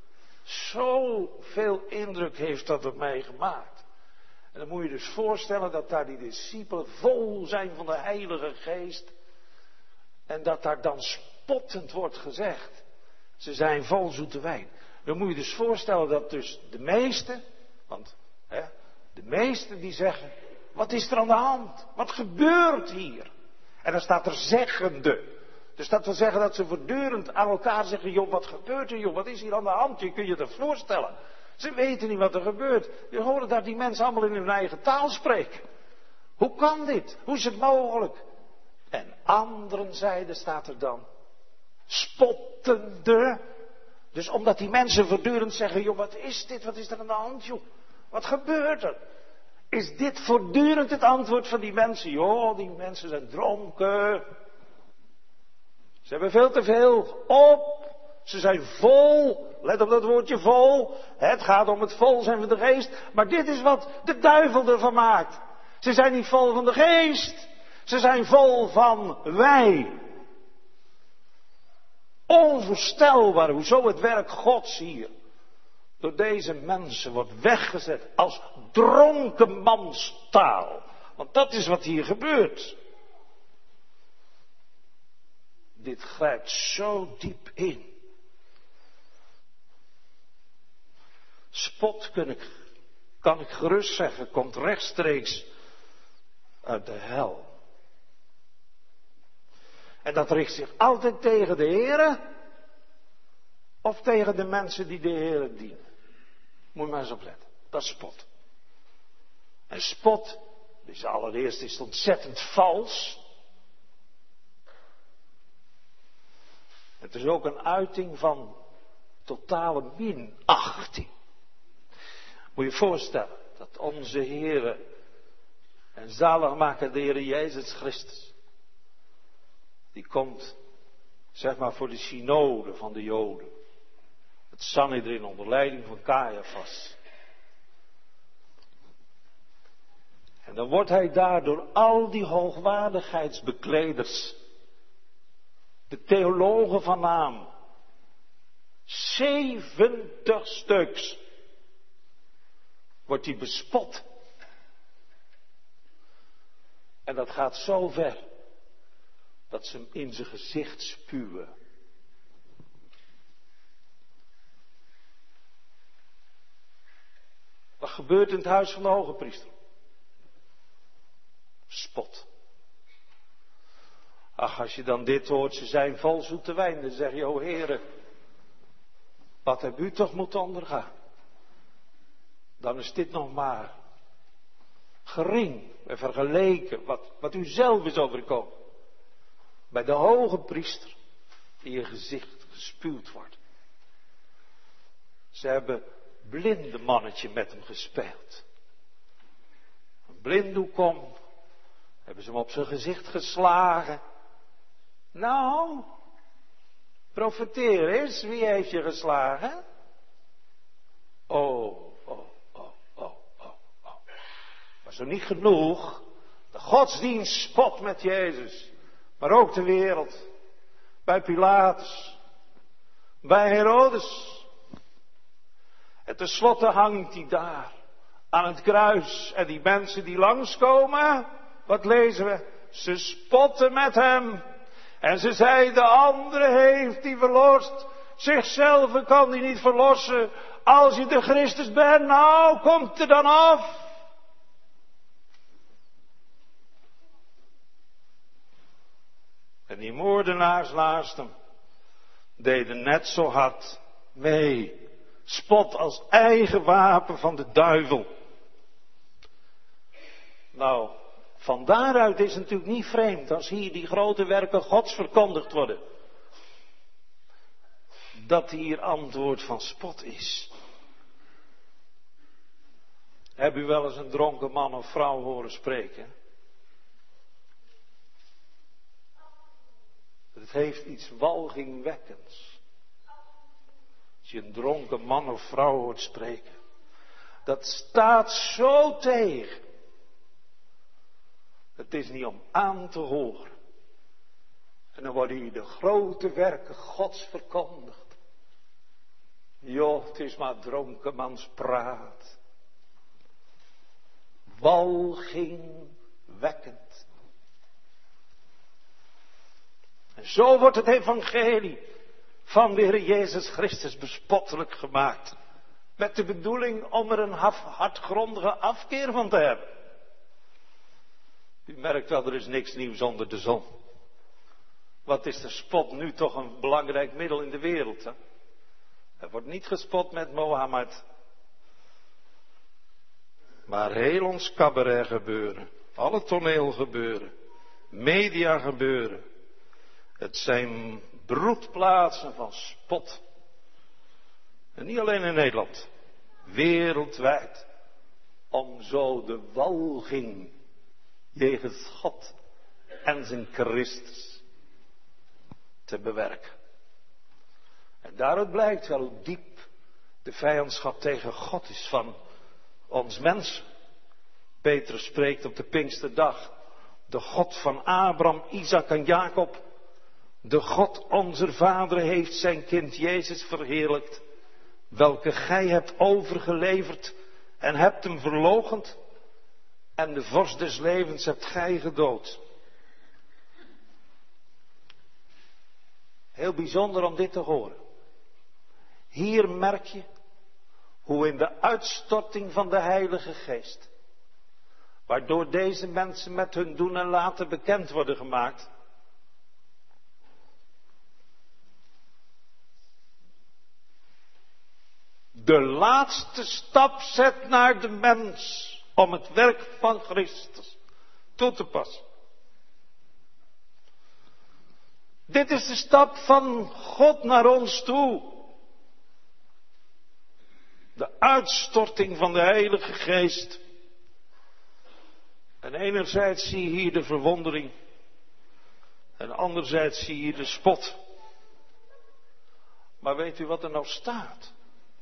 Zoveel indruk heeft dat op mij gemaakt. En dan moet je dus voorstellen dat daar die discipelen vol zijn van de Heilige Geest. En dat daar dan spottend wordt gezegd: ze zijn vol zoete wijn. Dan moet je dus voorstellen dat dus de meesten, want hè, de meesten die zeggen: wat is er aan de hand? Wat gebeurt hier? En dan staat er zeggende. Dus dat wil zeggen dat ze voortdurend aan elkaar zeggen: joh, wat gebeurt er, joh? Wat is hier aan de hand? Je kunt je dat voorstellen. Ze weten niet wat er gebeurt. Je hoort dat die mensen allemaal in hun eigen taal spreken. Hoe kan dit? Hoe is het mogelijk? En anderen zeiden, staat er dan, spottende. Dus omdat die mensen voortdurend zeggen, joh, wat is dit? Wat is er aan de hand, joh? Wat gebeurt er? Is dit voortdurend het antwoord van die mensen? Joh, die mensen zijn dronken. Ze hebben veel te veel op. Ze zijn vol. Let op dat woordje vol. Het gaat om het vol zijn van de geest. Maar dit is wat de duivel ervan maakt. Ze zijn niet vol van de geest. Ze zijn vol van wij. Onvoorstelbaar hoezo het werk Gods hier door deze mensen wordt weggezet als dronkenmanstaal. Want dat is wat hier gebeurt. Dit grijpt zo diep in. Spot, kan ik, kan ik gerust zeggen, komt rechtstreeks uit de hel. En dat richt zich altijd tegen de Heere of tegen de mensen die de Heere dienen. Moet je maar eens opletten. Dat is spot. En spot, dus allereerst is het ontzettend vals. Het is ook een uiting van totale minachting. Moet je je voorstellen dat onze Heere en zaligmaker de Heere Jezus Christus, die komt, zeg maar, voor de synode van de Joden. Het Sanhedrin onder leiding van Caiaphas. En dan wordt hij daar door al die hoogwaardigheidsbekleders, de theologen van naam, zeventig stuks, wordt hij bespot. En dat gaat zo ver dat ze hem in zijn gezicht spuwen. Wat gebeurt in het huis van de hoge priester? Spot. Ach, als je dan dit hoort, ze zijn vol zoete wijn, dan zeg je, o Heere, wat heb u toch moeten ondergaan? Dan is dit nog maar gering en vergeleken wat, wat u zelf is overkomen. Bij de hoge priester in je gezicht gespuwd wordt. Ze hebben blinde mannetje met hem gespeeld. Een blinddoek om, hebben ze hem op zijn gezicht geslagen. Nou, profeteer eens, wie heeft je geslagen? Oh, oh, oh, oh, oh, oh. Maar zo niet genoeg. De godsdienst spot met Jezus. Maar ook de wereld. Bij Pilatus. Bij Herodes. En tenslotte hangt hij daar. Aan het kruis. En die mensen die langskomen. Wat lezen we? Ze spotten met hem. En ze zeiden, de andere heeft die verlost. Zichzelf kan die niet verlossen. Als je de Christus bent, nou, komt er dan af. En die moordenaars naast hem deden net zo hard mee. Spot als eigen wapen van de duivel. Nou, van daaruit is het natuurlijk niet vreemd als hier die grote werken Gods verkondigd worden. Dat hier antwoord van spot is. Heb u wel eens een dronken man of vrouw horen spreken? Het heeft iets walgingwekkends. Als je een dronken man of vrouw hoort spreken. Dat staat zo tegen. Het is niet om aan te horen. En dan worden hier de grote werken Gods verkondigd. Joh, het is maar dronkenmanspraat. Walgingwekkend. En zo wordt het evangelie van de Heer Jezus Christus bespottelijk gemaakt. Met de bedoeling om er een hardgrondige afkeer van te hebben. U merkt wel, er is niks nieuws onder de zon. Wat is de spot nu toch een belangrijk middel in de wereld? Hè? Er wordt niet gespot met Mohammed. Maar heel ons cabaret gebeuren, alle toneel gebeuren, media gebeuren. Het zijn broedplaatsen van spot. En niet alleen in Nederland, wereldwijd. Om zo de walging jegens God en zijn Christus te bewerken. En daaruit blijkt wel hoe diep de vijandschap tegen God is van ons mensen. Petrus spreekt op de Pinksterdag. De God van Abraham, Isaac en Jacob. De God onze vader heeft zijn kind Jezus verheerlijkt. Welke gij hebt overgeleverd en hebt hem verloochend. En de vorst des levens hebt gij gedood. Heel bijzonder om dit te horen. Hier merk je hoe in de uitstorting van de Heilige Geest, waardoor deze mensen met hun doen en laten bekend worden gemaakt, de laatste stap zet naar de mens om het werk van Christus toe te passen. Dit is de stap van God naar ons toe. De uitstorting van de Heilige Geest. En enerzijds zie je hier de verwondering. En anderzijds zie je hier de spot. Maar weet u wat er nou staat?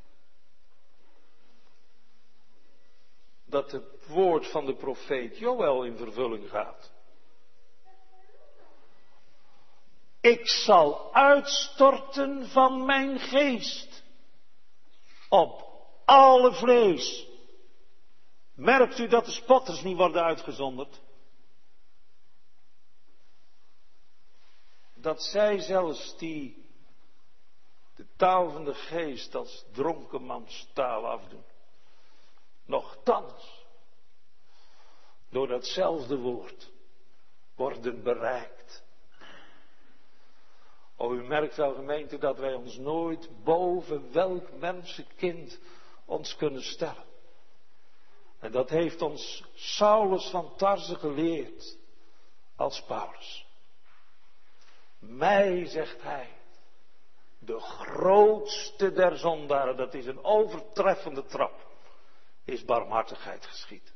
Dat het woord van de profeet Joël in vervulling gaat. Ik zal uitstorten van mijn geest op alle vlees. Merkt u dat de spotters niet worden uitgezonderd? Dat zij zelfs die de taal van de geest als dronkenmanstaal afdoen. Nochtans, door datzelfde woord worden bereikt. O, u merkt wel, gemeente, dat wij ons nooit boven welk mensenkind ons kunnen stellen. En dat heeft ons Saulus van Tarse geleerd als Paulus. Mij, zegt hij, de grootste der zondaren, dat is een overtreffende trap, is barmhartigheid geschied.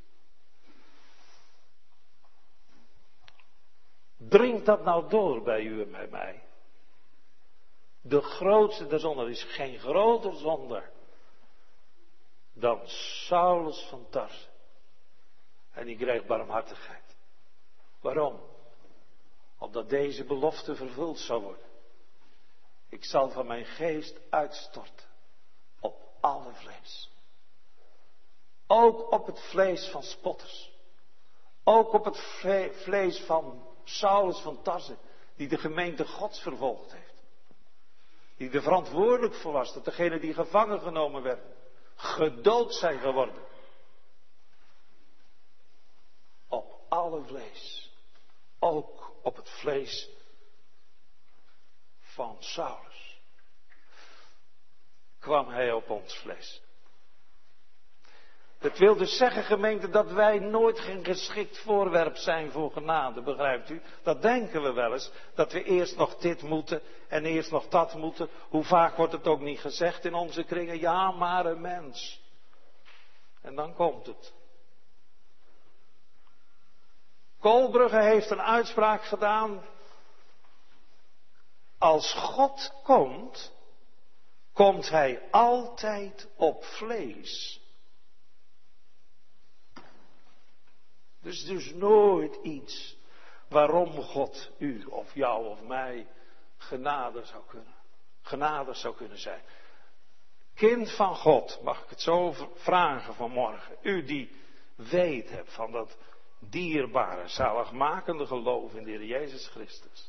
Dringt dat nou door bij u en bij mij? De grootste der zondaar is geen groter zondaar dan Saulus van Tarse. En die krijgt barmhartigheid. Waarom? Opdat deze belofte vervuld zou worden. Ik zal van mijn geest uitstorten op alle vlees. Ook op het vlees van spotters. Ook op het vlees van Saulus van Tarse, die de gemeente Gods vervolgd heeft. Die er verantwoordelijk voor was dat degenen die gevangen genomen werden, gedood zijn geworden. Op alle vlees. Ook op het vlees van Saulus. Kwam hij op ons vlees. Dat wil dus zeggen, gemeente, dat wij nooit geen geschikt voorwerp zijn voor genade, begrijpt u? Dat denken we wel eens, dat we eerst nog dit moeten en eerst nog dat moeten. Hoe vaak wordt het ook niet gezegd in onze kringen, ja maar een mens. En dan komt het. Koolbrugge heeft een uitspraak gedaan. Als God komt, komt hij altijd op vlees. Dus dus nooit iets waarom God u of jou of mij genade zou kunnen. Genadig zou kunnen zijn. Kind van God, mag ik het zo vragen vanmorgen. U die weet hebt van dat dierbare, zaligmakende geloof in de Heer Jezus Christus.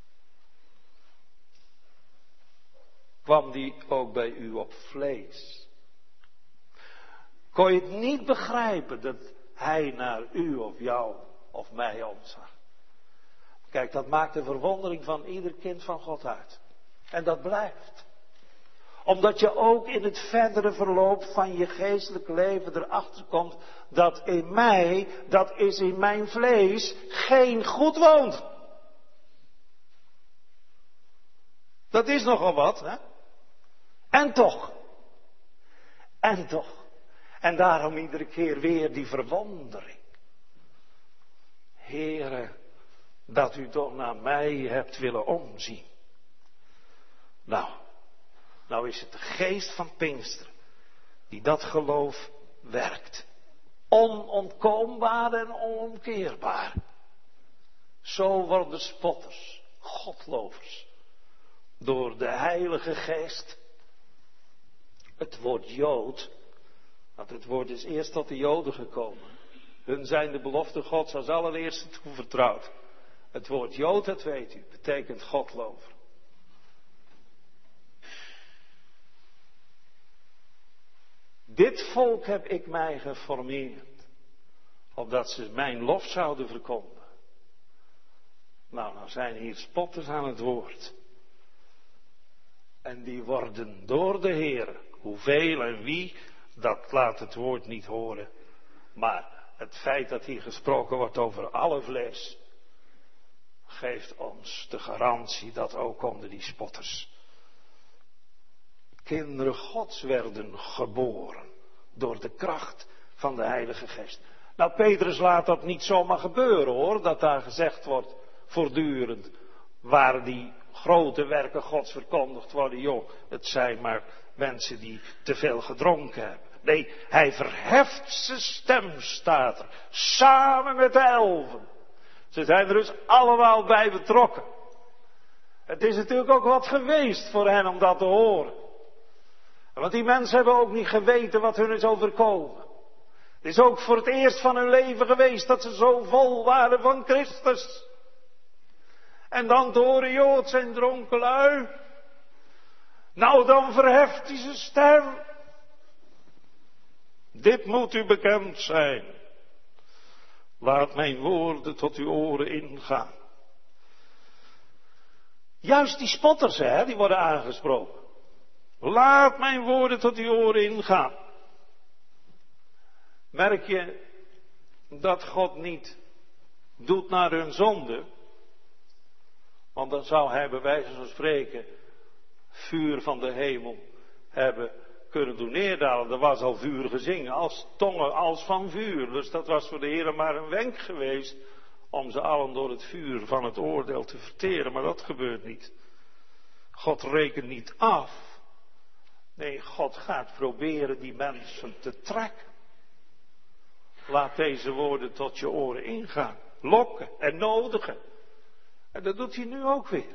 Kwam die ook bij u op vlees? Kon je het niet begrijpen dat hij naar u of jou of mij omzag? Kijk, dat maakt de verwondering van ieder kind van God uit. En dat blijft. Omdat je ook in het verdere verloop van je geestelijk leven erachter komt dat in mij, dat is in mijn vlees, geen goed woont. Dat is nogal wat, hè? En toch. En toch. En daarom iedere keer weer die verwondering. Heere, dat u toch naar mij hebt willen omzien. Nou, nou is het de geest van Pinksteren die dat geloof werkt. Onontkoombaar en onomkeerbaar. Zo worden spotters, godlovers, door de Heilige Geest. Het woord Jood, want het woord is eerst tot de Joden gekomen. Hun zijn de belofte Gods als allereerste toevertrouwd. Het woord Jood, dat weet u, betekent godlover. Dit volk heb ik mij geformeerd, opdat ze mijn lof zouden verkondigen. Nou, nou zijn hier spotters aan het woord. En die worden door de Heer, hoeveel en wie, dat laat het woord niet horen. Maar het feit dat hier gesproken wordt over alle vlees, geeft ons de garantie dat ook onder die spotters kinderen Gods werden geboren door de kracht van de Heilige Geest. Nou, Petrus laat dat niet zomaar gebeuren hoor, dat daar gezegd wordt voortdurend, waar die grote werken Gods verkondigd worden, joh, het zijn maar mensen die te veel gedronken hebben. Nee, hij verheft zijn stem, staat er, samen met de elfen. Ze zijn er dus allemaal bij betrokken. Het is natuurlijk ook wat geweest voor hen om dat te horen. Want die mensen hebben ook niet geweten wat hun is overkomen. Het is ook voor het eerst van hun leven geweest dat ze zo vol waren van Christus. En dan te horen, joh, het zijn dronkenlui. Nou, dan verheft hij zijn stem. Dit moet u bekend zijn. Laat mijn woorden tot uw oren ingaan. Juist die spotters, hè, die worden aangesproken. Laat mijn woorden tot uw oren ingaan. Merk je dat God niet doet naar hun zonde? Want dan zou hij bij wijze van spreken vuur van de hemel hebben kunnen doen neerdalen. Er was al vuur gezingen, als tongen als van vuur. Dus dat was voor de Heer maar een wenk geweest om ze allen door het vuur van het oordeel te verteren. Maar dat gebeurt niet. God rekent niet af. Nee, God gaat proberen die mensen te trekken. Laat deze woorden tot je oren ingaan. Lokken en nodigen. En dat doet hij nu ook weer.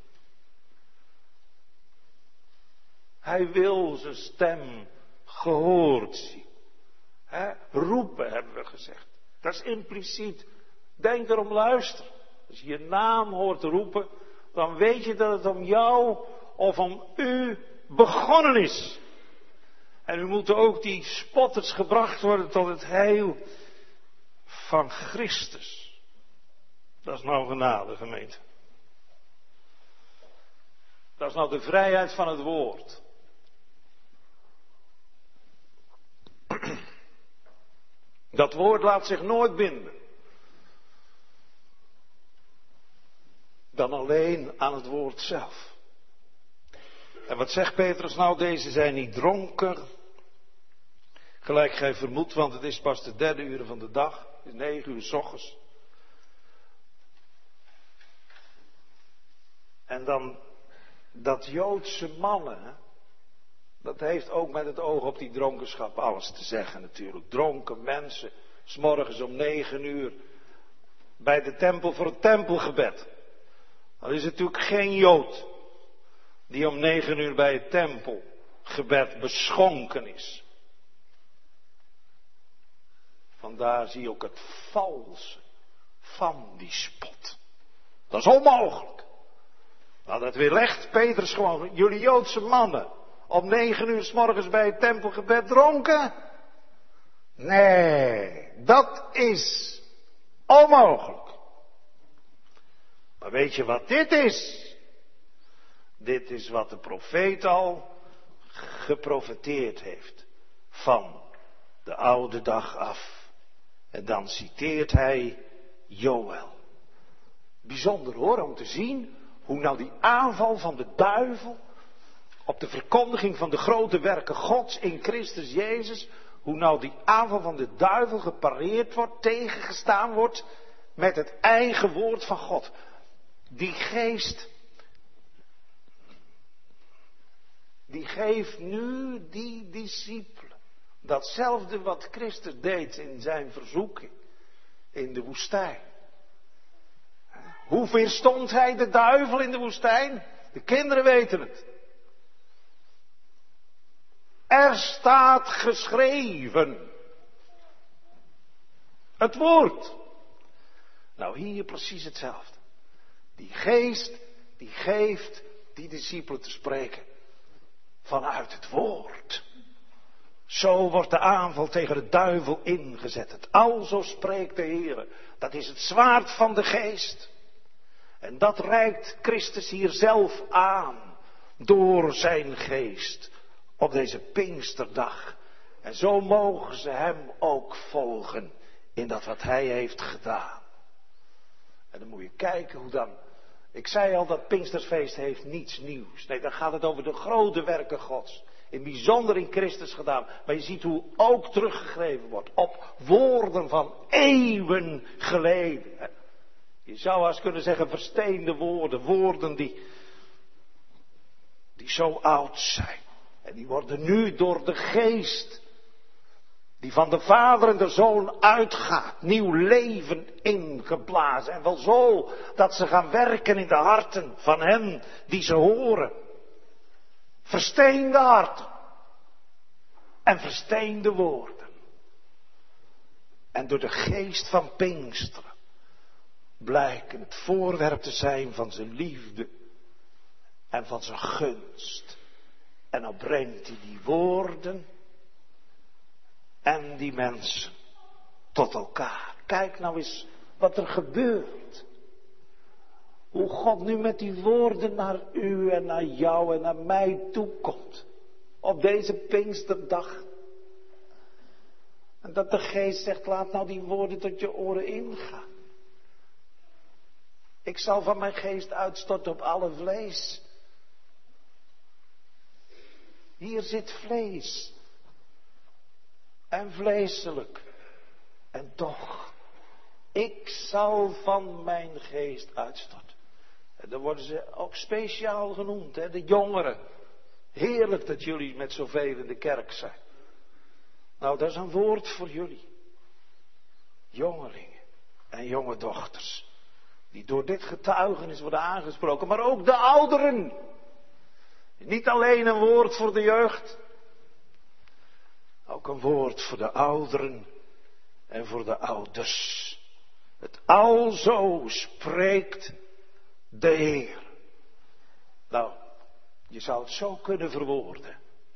Hij wil zijn stem gehoord zien. He? Roepen, hebben we gezegd. Dat is impliciet. Denk erom, luister. Als je je naam hoort roepen, dan weet je dat het om jou of om u begonnen is. En u moeten ook die spotters gebracht worden tot het heil van Christus. Dat is nou genade, gemeente. Dat is nou de vrijheid van het woord. Dat woord laat zich nooit binden. Dan alleen aan het woord zelf. En wat zegt Petrus nou? Deze zijn niet dronken. Gelijk gij vermoedt, want het is pas de derde uur van de dag. Het is negen uur 's ochtends. En dan dat Joodse mannen, dat heeft ook met het oog op die dronkenschap alles te zeggen natuurlijk. Dronken mensen, 's morgens om negen uur bij de tempel voor het tempelgebed. Dan is het natuurlijk geen Jood die om negen uur bij het tempelgebed beschonken is. Vandaar zie je ook het valse van die spot. Dat is onmogelijk. Nou, dat weerlegt Petrus gewoon. Jullie Joodse mannen, om negen uur 's morgens bij het tempelgebed dronken? Nee, dat is onmogelijk. Maar weet je wat dit is? Dit is wat de profeet al geprofeteerd heeft van de oude dag af. En dan citeert hij Joël. Bijzonder hoor, om te zien hoe nou die aanval van de duivel op de verkondiging van de grote werken Gods in Christus Jezus, hoe nou die aanval van de duivel gepareerd wordt, tegengestaan wordt met het eigen woord van God. Die geest, die geeft nu die discipelen datzelfde wat Christus deed in zijn verzoeking in de woestijn. Hoe weerstond hij de duivel in de woestijn? De kinderen weten het. Er staat geschreven. Het woord. Nou, hier precies hetzelfde. Die geest, die geeft die discipelen te spreken vanuit het woord. Zo wordt de aanval tegen de duivel ingezet. Het alzo spreekt de Heer. Dat is het zwaard van de geest. En dat reikt Christus hier zelf aan door zijn geest op deze Pinksterdag. En zo mogen ze hem ook volgen in dat wat hij heeft gedaan. En dan moet je kijken hoe dan. Ik zei al dat Pinksterfeest heeft niets nieuws. Nee, dan gaat het over de grote werken Gods. In bijzonder in Christus gedaan. Maar je ziet hoe ook teruggegrepen wordt op woorden van eeuwen geleden. Je zou haast kunnen zeggen versteende woorden. Woorden die, die zo oud zijn. En die worden nu door de geest die van de Vader en de Zoon uitgaat, nieuw leven ingeblazen. En wel zo dat ze gaan werken in de harten van hen die ze horen. Versteende harten. En versteende woorden. En door de geest van Pinksteren blijken het voorwerp te zijn van zijn liefde en van zijn gunst. En dan brengt hij die woorden en die mensen tot elkaar. Kijk nou eens wat er gebeurt. Hoe God nu met die woorden naar u en naar jou en naar mij toekomt. Op deze Pinksterdag. En dat de geest zegt, laat nou die woorden tot je oren ingaan. Ik zal van mijn geest uitstorten op alle vlees. Hier zit vlees. En vleeselijk. En toch, ik zal van mijn geest uitstorten. En dan worden ze ook speciaal genoemd, hè, de jongeren. Heerlijk dat jullie met zoveel in de kerk zijn. Nou, dat is een woord voor jullie. Jongelingen en jonge dochters. Die door dit getuigenis worden aangesproken. Maar ook de ouderen. Niet alleen een woord voor de jeugd. Ook een woord voor de ouderen en voor de ouders. Het alzo spreekt de Heer. Nou, je zou het zo kunnen verwoorden.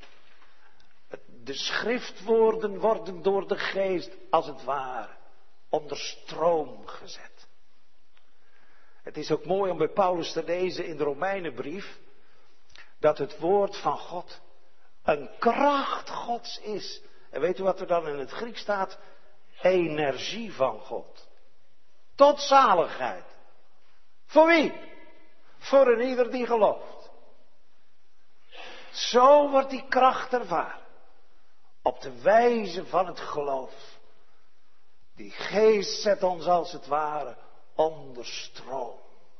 De schriftwoorden worden door de geest, als het ware, onder stroom gezet. Het is ook mooi om bij Paulus te lezen in de Romeinenbrief, dat het woord van God een kracht Gods is. En weet u wat er dan in het Grieks staat? Energie van God. Tot zaligheid. Voor wie? Voor een ieder die gelooft. Zo wordt die kracht ervaren. Op de wijze van het geloof. Die geest zet ons als het ware onder stroom.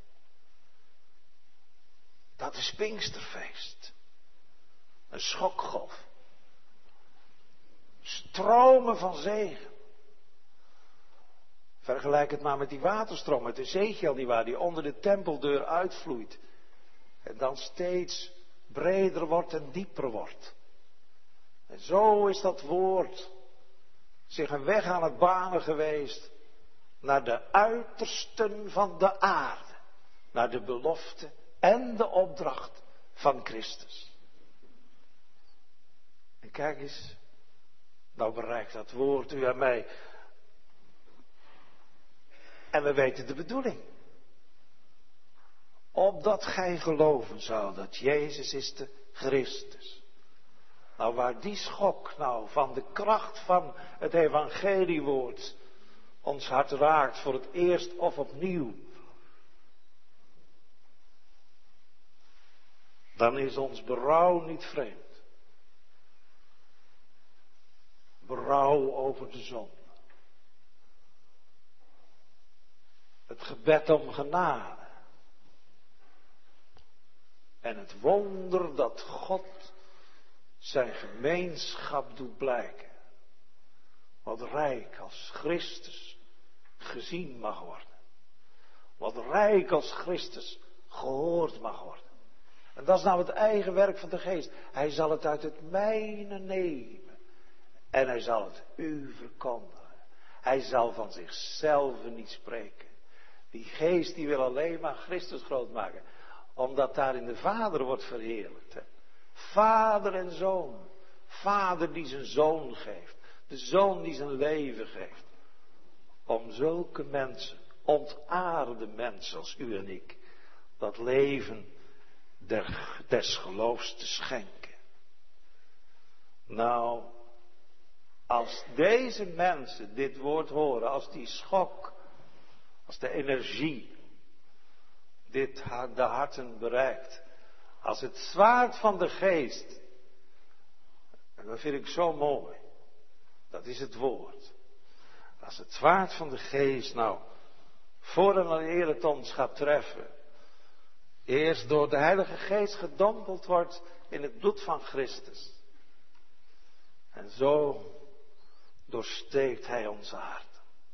Dat is Pinksterfeest. Een schokgolf. Stromen van zegen. Vergelijk het maar met die waterstroom, met Ezekiel die waar die onder de tempeldeur uitvloeit. En dan steeds breder wordt en dieper wordt. En zo is dat woord zich een weg aan het banen geweest naar de uitersten van de aarde. Naar de belofte en de opdracht van Christus. En kijk eens, nou bereikt dat woord u en mij. En we weten de bedoeling. Opdat gij geloven zou dat Jezus is de Christus. Nou, waar die schok nou van de kracht van het evangeliewoord ons hart raakt voor het eerst of opnieuw, dan is ons berouw niet vreemd. Berouw over de zonde. Het gebed om genade. En het wonder dat God zijn gemeenschap doet blijken. Wat rijk als Christus gezien mag worden. Wat rijk als Christus gehoord mag worden. En dat is nou het eigen werk van de Geest. Hij zal het uit het mijne nemen. En hij zal het u verkondigen. Hij zal van zichzelf niet spreken. Die Geest die wil alleen maar Christus groot maken. Omdat daarin de Vader wordt verheerlijkt. Hè? Vader en Zoon. Vader die zijn Zoon geeft. De Zoon die zijn leven geeft. Om zulke mensen, ontaarde mensen als u en ik, dat leven der, des geloofs te schenken. Nou, als deze mensen dit woord horen, als die schok, als de energie dit de harten bereikt, als het zwaard van de Geest, en dat vind ik zo mooi, dat is het woord. Als het zwaard van de Geest nou voor en wanneer het ons gaat treffen, eerst door de Heilige Geest gedompeld wordt in het bloed van Christus. En zo doorsteekt hij onze harten.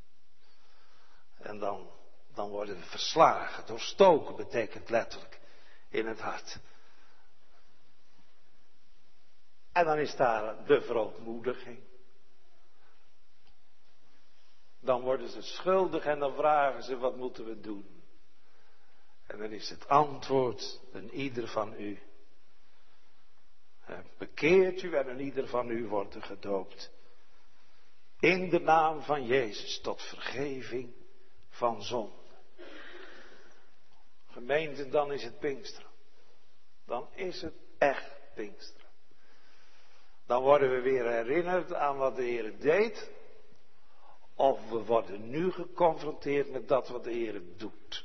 En dan, dan worden we verslagen. Doorstoken betekent letterlijk in het hart. En dan is daar de verootmoediging. Dan worden ze schuldig en dan vragen ze, wat moeten we doen? En dan is het antwoord, een ieder van u. Bekeert u en een ieder van u wordt er gedoopt. In de naam van Jezus tot vergeving van zonde. Gemeente, dan is het Pinksteren. Dan is het echt Pinksteren. Dan worden we weer herinnerd aan wat de Heer deed. Of we worden nu geconfronteerd met dat wat de Heer doet.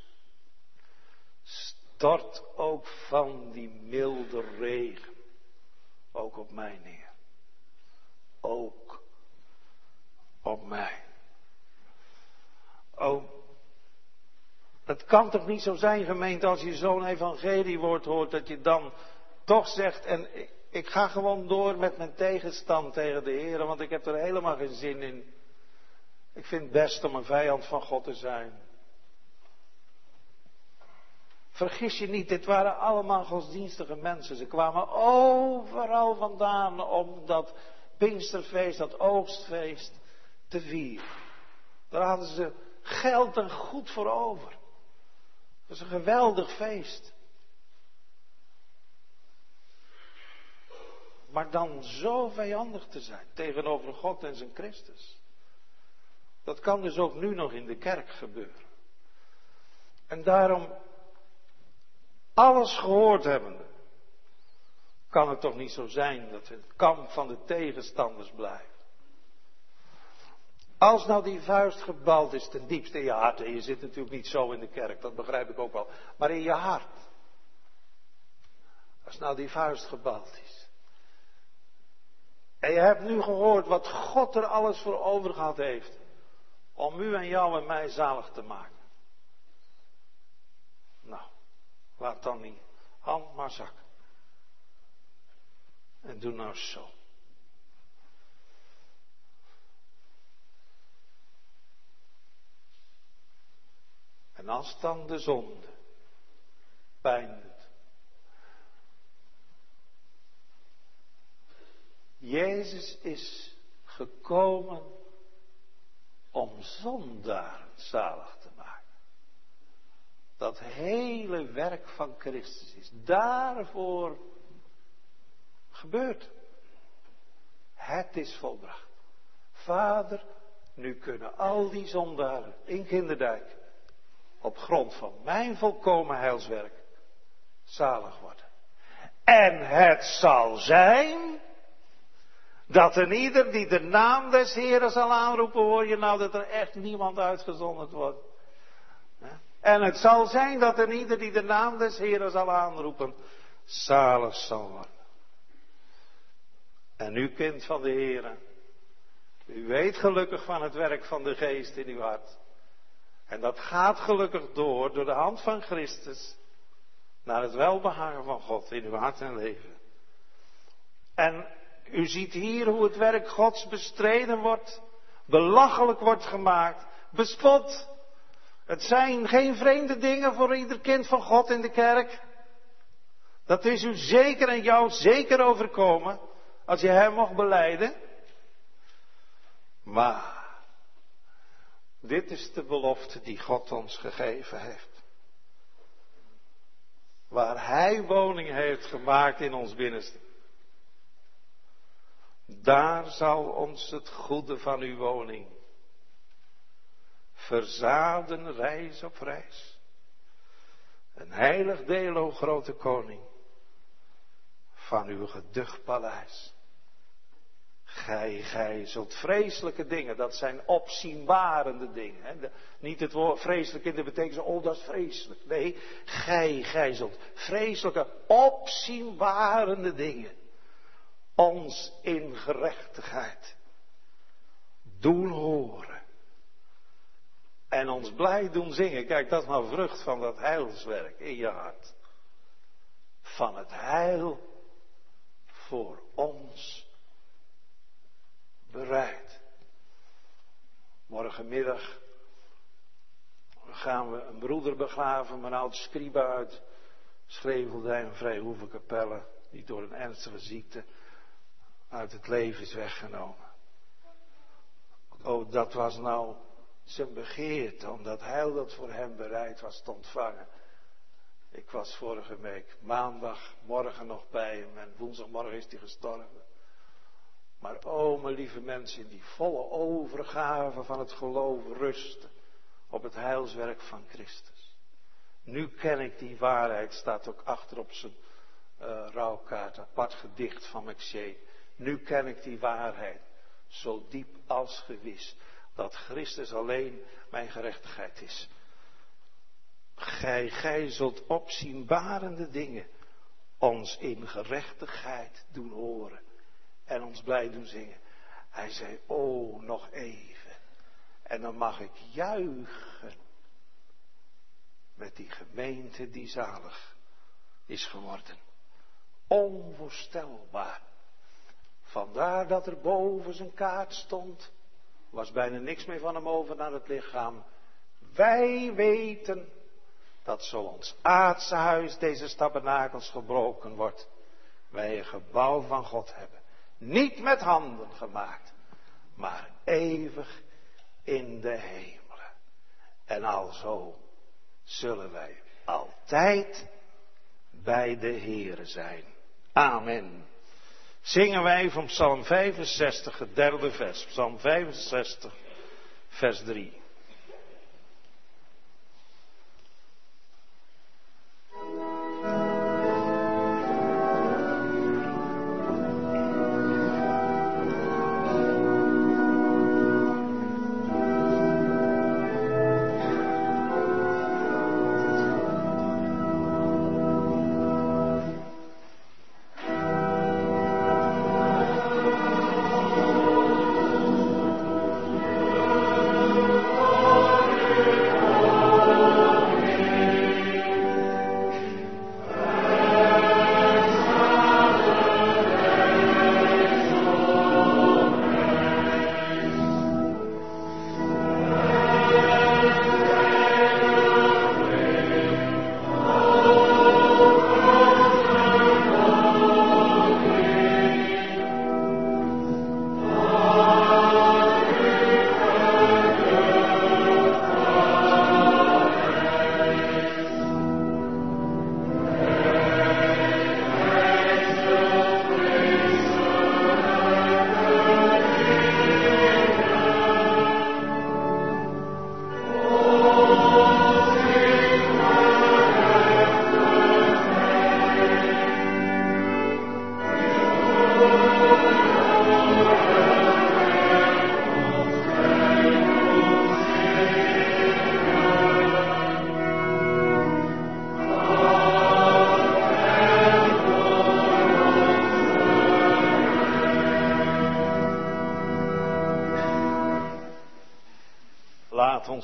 Stort ook van die milde regen. Ook op mij neer. Ook op mij. Oh, het kan toch niet zo zijn, gemeente, als je zo'n evangeliewoord hoort, dat je dan toch zegt, en ik, ik ga gewoon door met mijn tegenstand tegen de Heer, want ik heb er helemaal geen zin in. Ik vind het best om een vijand van God te zijn. Vergis je niet, dit waren allemaal godsdienstige mensen. Ze kwamen overal vandaan om dat Pinksterfeest, dat oogstfeest te vieren. Daar hadden ze geld en goed voor over. Het was een geweldig feest. Maar dan zo vijandig te zijn tegenover God en zijn Christus. Dat kan dus ook nu nog in de kerk gebeuren. En daarom, alles gehoord hebbende, kan het toch niet zo zijn dat we het kamp van de tegenstanders blijven. Als nou die vuist gebald is ten diepste in je hart, en je zit natuurlijk niet zo in de kerk, dat begrijp ik ook wel, maar in je hart. Als nou die vuist gebald is. En je hebt nu gehoord wat God er alles voor over gehad heeft. Om u en jou en mij zalig te maken. Nou, laat dan die hand maar zakken. En doe nou zo. En als dan de zonde pijn doet. Jezus is gekomen om zondaren zalig te maken. Dat hele werk van Christus is daarvoor gebeurd. Het is volbracht. Vader, nu kunnen al die zondaren in Kinderdijk op grond van mijn volkomen heilswerk zalig worden. En het zal zijn Dat een ieder die de naam des Heeren zal aanroepen, hoor je nou dat er echt niemand uitgezonderd wordt. En het zal zijn dat een ieder die de naam des Heeren zal aanroepen, zalig zal worden. En u kind van de Heere, u weet gelukkig van het werk van de Geest in uw hart. En dat gaat gelukkig door, door de hand van Christus, naar het welbehagen van God in uw hart en leven. En u ziet hier hoe het werk Gods bestreden wordt, belachelijk wordt gemaakt, bespot. Het zijn geen vreemde dingen voor ieder kind van God in de kerk. Dat is u zeker en jou zeker overkomen, als je hem mocht belijden. Maar, dit is de belofte die God ons gegeven heeft. Waar hij woning heeft gemaakt in ons binnenste. Daar zal ons het goede van uw woning verzaden reis op reis. Een heilig deel, o grote koning, van uw geducht paleis. Gij, gij zult vreselijke dingen, dat zijn opzienbarende dingen. Hè? De, niet het woord vreselijk in de betekenis, oh dat is vreselijk. Nee, gij, gij zult vreselijke, opzienbarende dingen ons in gerechtigheid doen horen. En ons blij doen zingen. Kijk, dat is nou vrucht van dat heilswerk in je hart. Van het heil voor ons bereid. Morgenmiddag gaan we een broeder begraven, mijn oud scriba uit Schreveldijn, Vrijhoevenkapelle, die door een ernstige ziekte uit het leven is weggenomen. Oh, dat was nou zijn begeerte, om dat heil dat voor hem bereid was te ontvangen. Ik was vorige week maandag, morgen nog bij hem en woensdagmorgen is hij gestorven. Maar o, mijn lieve mensen, in die volle overgave van het geloof rusten op het heilswerk van Christus. Nu ken ik die waarheid, staat ook achter op zijn uh, rouwkaart, apart gedicht van Maxié. Nu ken ik die waarheid, zo diep als gewis, dat Christus alleen mijn gerechtigheid is. Gij, gij zult opzienbarende dingen ons in gerechtigheid doen horen en ons blij doen zingen. Hij zei, o, nog even. En dan mag ik juichen met die gemeente die zalig is geworden. Onvoorstelbaar. Vandaar dat er boven zijn kaart stond, was bijna niks meer van hem over naar het lichaam. Wij weten dat zo ons aardse huis, deze tabernakels, gebroken wordt, wij een gebouw van God hebben. Niet met handen gemaakt, maar eeuwig in de hemelen. En alzo zullen wij altijd bij de Heere zijn. Amen. Zingen wij van Psalm vijfenzestig, het derde vers. Psalm vijfenzestig, vers drie. Oh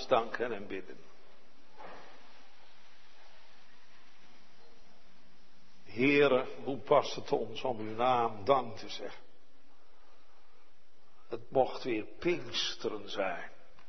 ons danken en bidden. Heere, hoe past het ons om uw naam dank te zeggen? Het mocht weer Pinksteren zijn.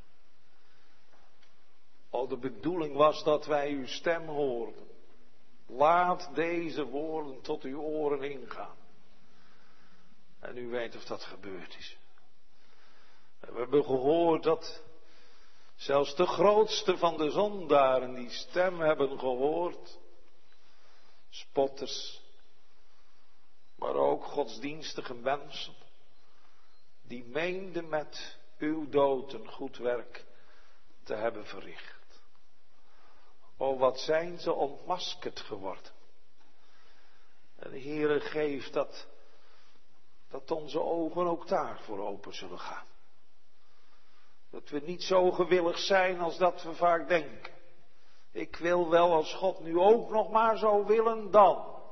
Oh, de bedoeling was dat wij uw stem hoorden. Laat deze woorden tot uw oren ingaan. En u weet of dat gebeurd is. We hebben gehoord dat zelfs de grootste van de zondaren die stem hebben gehoord. Spotters, maar ook godsdienstige mensen. Die meenden met uw dood een goed werk te hebben verricht. O, wat zijn ze ontmaskerd geworden. En de Heere geeft dat, dat onze ogen ook daarvoor open zullen gaan. Dat we niet zo gewillig zijn als dat we vaak denken. Ik wil wel als God nu ook nog maar zo willen dan.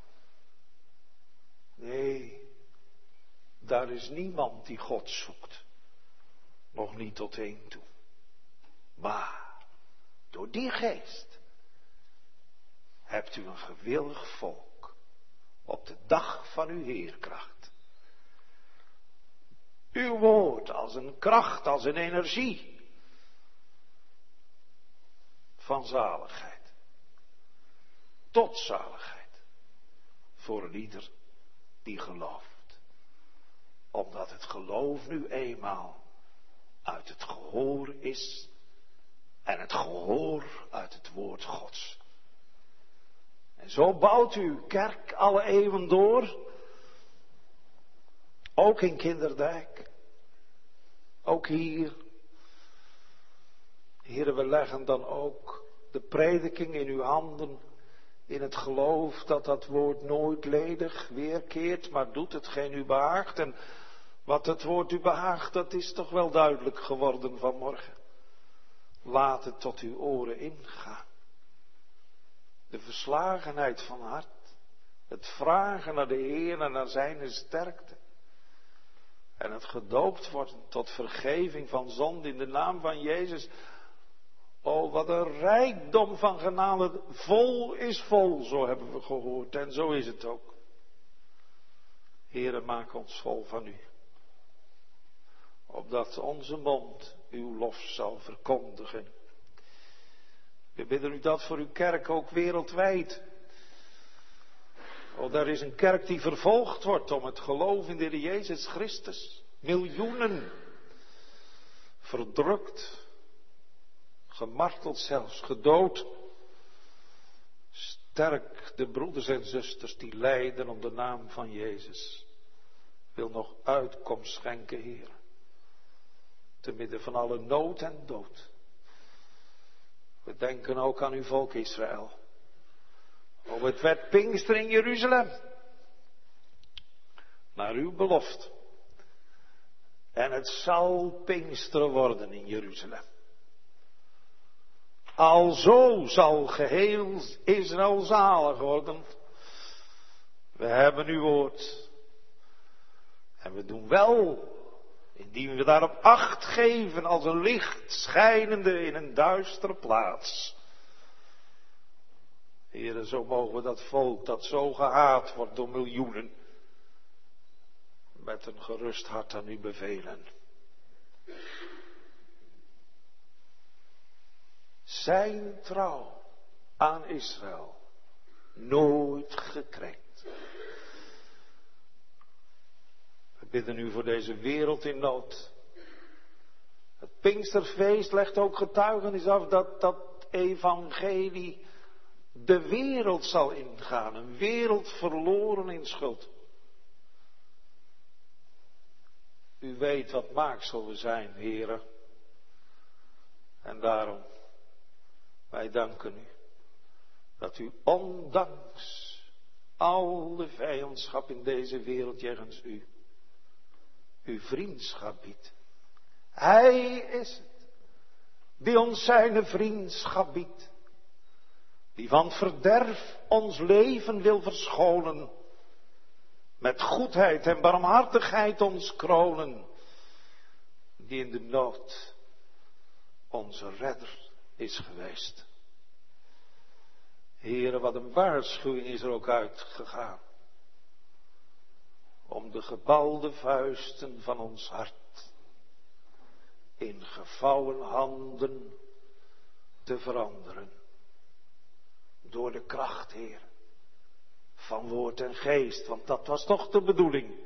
Nee, daar is niemand die God zoekt. Nog niet tot één toe. Maar door die geest hebt u een gewillig volk op de dag van uw Heerkracht. Uw woord als een kracht, als een energie van zaligheid. Tot zaligheid voor een ieder die gelooft. Omdat het geloof nu eenmaal uit het gehoor is en het gehoor uit het woord Gods. En zo bouwt u uw kerk alle eeuwen door. Ook in Kinderdijk. Ook hier. Heere, we leggen dan ook de prediking in uw handen. In het geloof dat dat woord nooit ledig weerkeert. Maar doet hetgeen u behaagt. En wat het woord u behaagt, dat is toch wel duidelijk geworden vanmorgen. Laat het tot uw oren ingaan. De verslagenheid van hart. Het vragen naar de Heer en naar zijn sterkte. En het gedoopt worden tot vergeving van zonde in de naam van Jezus. Oh, wat een rijkdom van genade. Vol is vol, zo hebben we gehoord. En zo is het ook. Heere, maak ons vol van u. Opdat onze mond uw lof zal verkondigen. We bidden u dat voor uw kerk ook wereldwijd. Oh, daar is een kerk die vervolgd wordt om het geloof in de Heer Jezus Christus. Miljoenen. Verdrukt. Gemarteld zelfs. Gedood. Sterk de broeders en zusters die lijden om de naam van Jezus. Wil nog uitkomst schenken, Heer. Te midden van alle nood en dood. We denken ook aan uw volk Israël. Oh, het werd Pinkster in Jeruzalem. Naar uw belofte. En het zal Pinksteren worden in Jeruzalem. Alzo zal geheel Israël zalig worden. We hebben uw woord. En we doen wel, indien we daarop acht geven als een licht schijnende in een duistere plaats. Heren, zo mogen we dat volk dat zo gehaat wordt door miljoenen, met een gerust hart aan u bevelen. Zijn trouw aan Israël nooit gekrenkt. We bidden u voor deze wereld in nood. Het Pinksterfeest legt ook getuigenis af dat dat evangelie de wereld zal ingaan. Een wereld verloren in schuld. U weet wat maaksel we zijn, heren. En daarom, wij danken u. Dat u ondanks al de vijandschap in deze wereld jegens u, uw vriendschap biedt. Hij is het, die ons zijn vriendschap biedt. Die van verderf ons leven wil verschonen. Met goedheid en barmhartigheid ons kronen. Die in de nood onze redder is geweest. Heere, wat een waarschuwing is er ook uitgegaan. Om de gebalde vuisten van ons hart in gevouwen handen te veranderen. Door de kracht, Heer, van woord en geest, want dat was toch de bedoeling.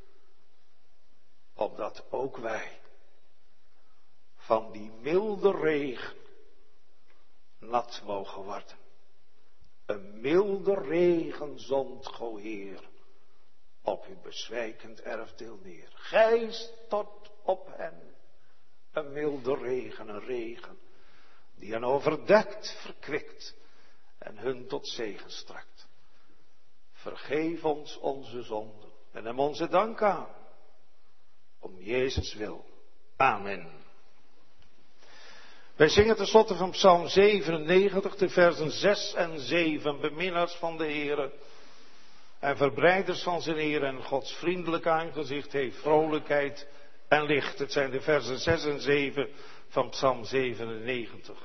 Opdat ook wij van die milde regen nat mogen worden. Een milde regen zond, Go Heer, op uw bezwijkend erfdeel neer. Gij stort op hen een milde regen, een regen die hen overdekt, verkwikt en hun tot zegen strekt. Vergeef ons onze zonden en neem onze dank aan, om Jezus wil. Amen. Wij zingen tenslotte van Psalm zevenennegentig, de versen zes en zeven. Beminnaars van de Heere en verbreiders van zijn eer en Gods vriendelijk aangezicht heeft vrolijkheid en licht. Het zijn de versen zes en zeven van Psalm zevenennegentig.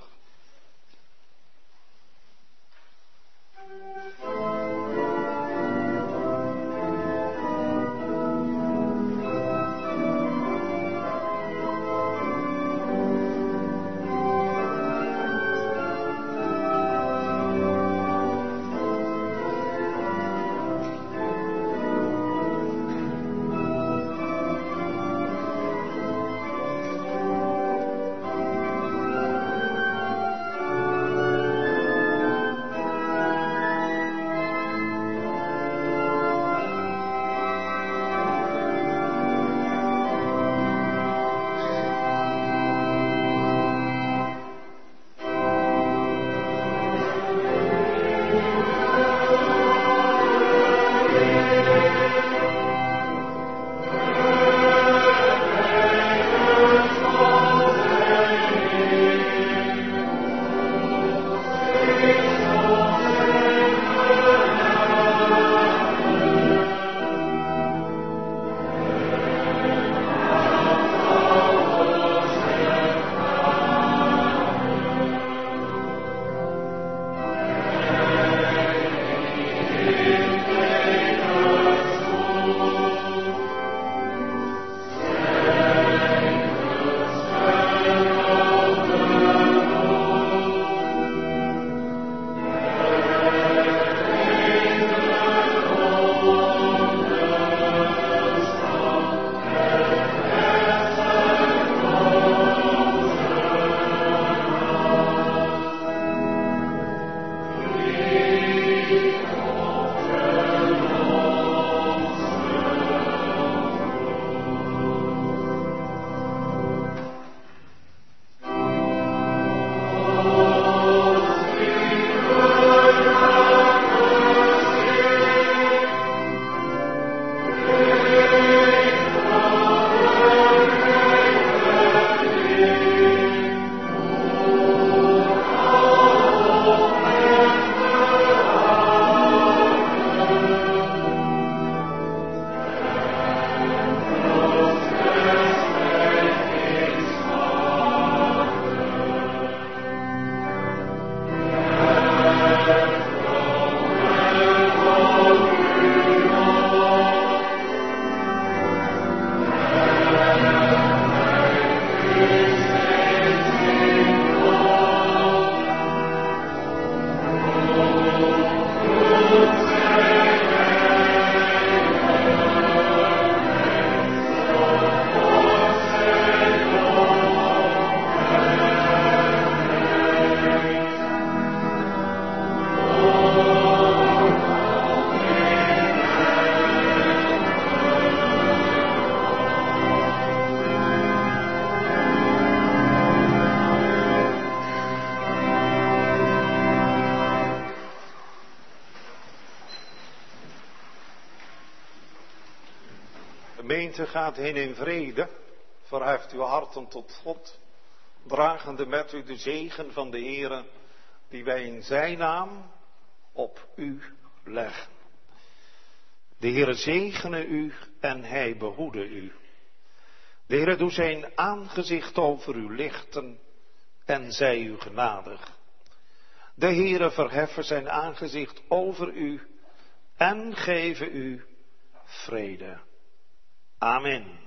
Gemeente, gaat heen in vrede, verheft uw harten tot God, dragende met u de zegen van de Heere, die wij in zijn naam op u leggen. De Heere zegene u en hij behoede u. De Heere doet zijn aangezicht over u lichten en zij u genadig. De Heere verheffen zijn aangezicht over u en geven u vrede. Amen.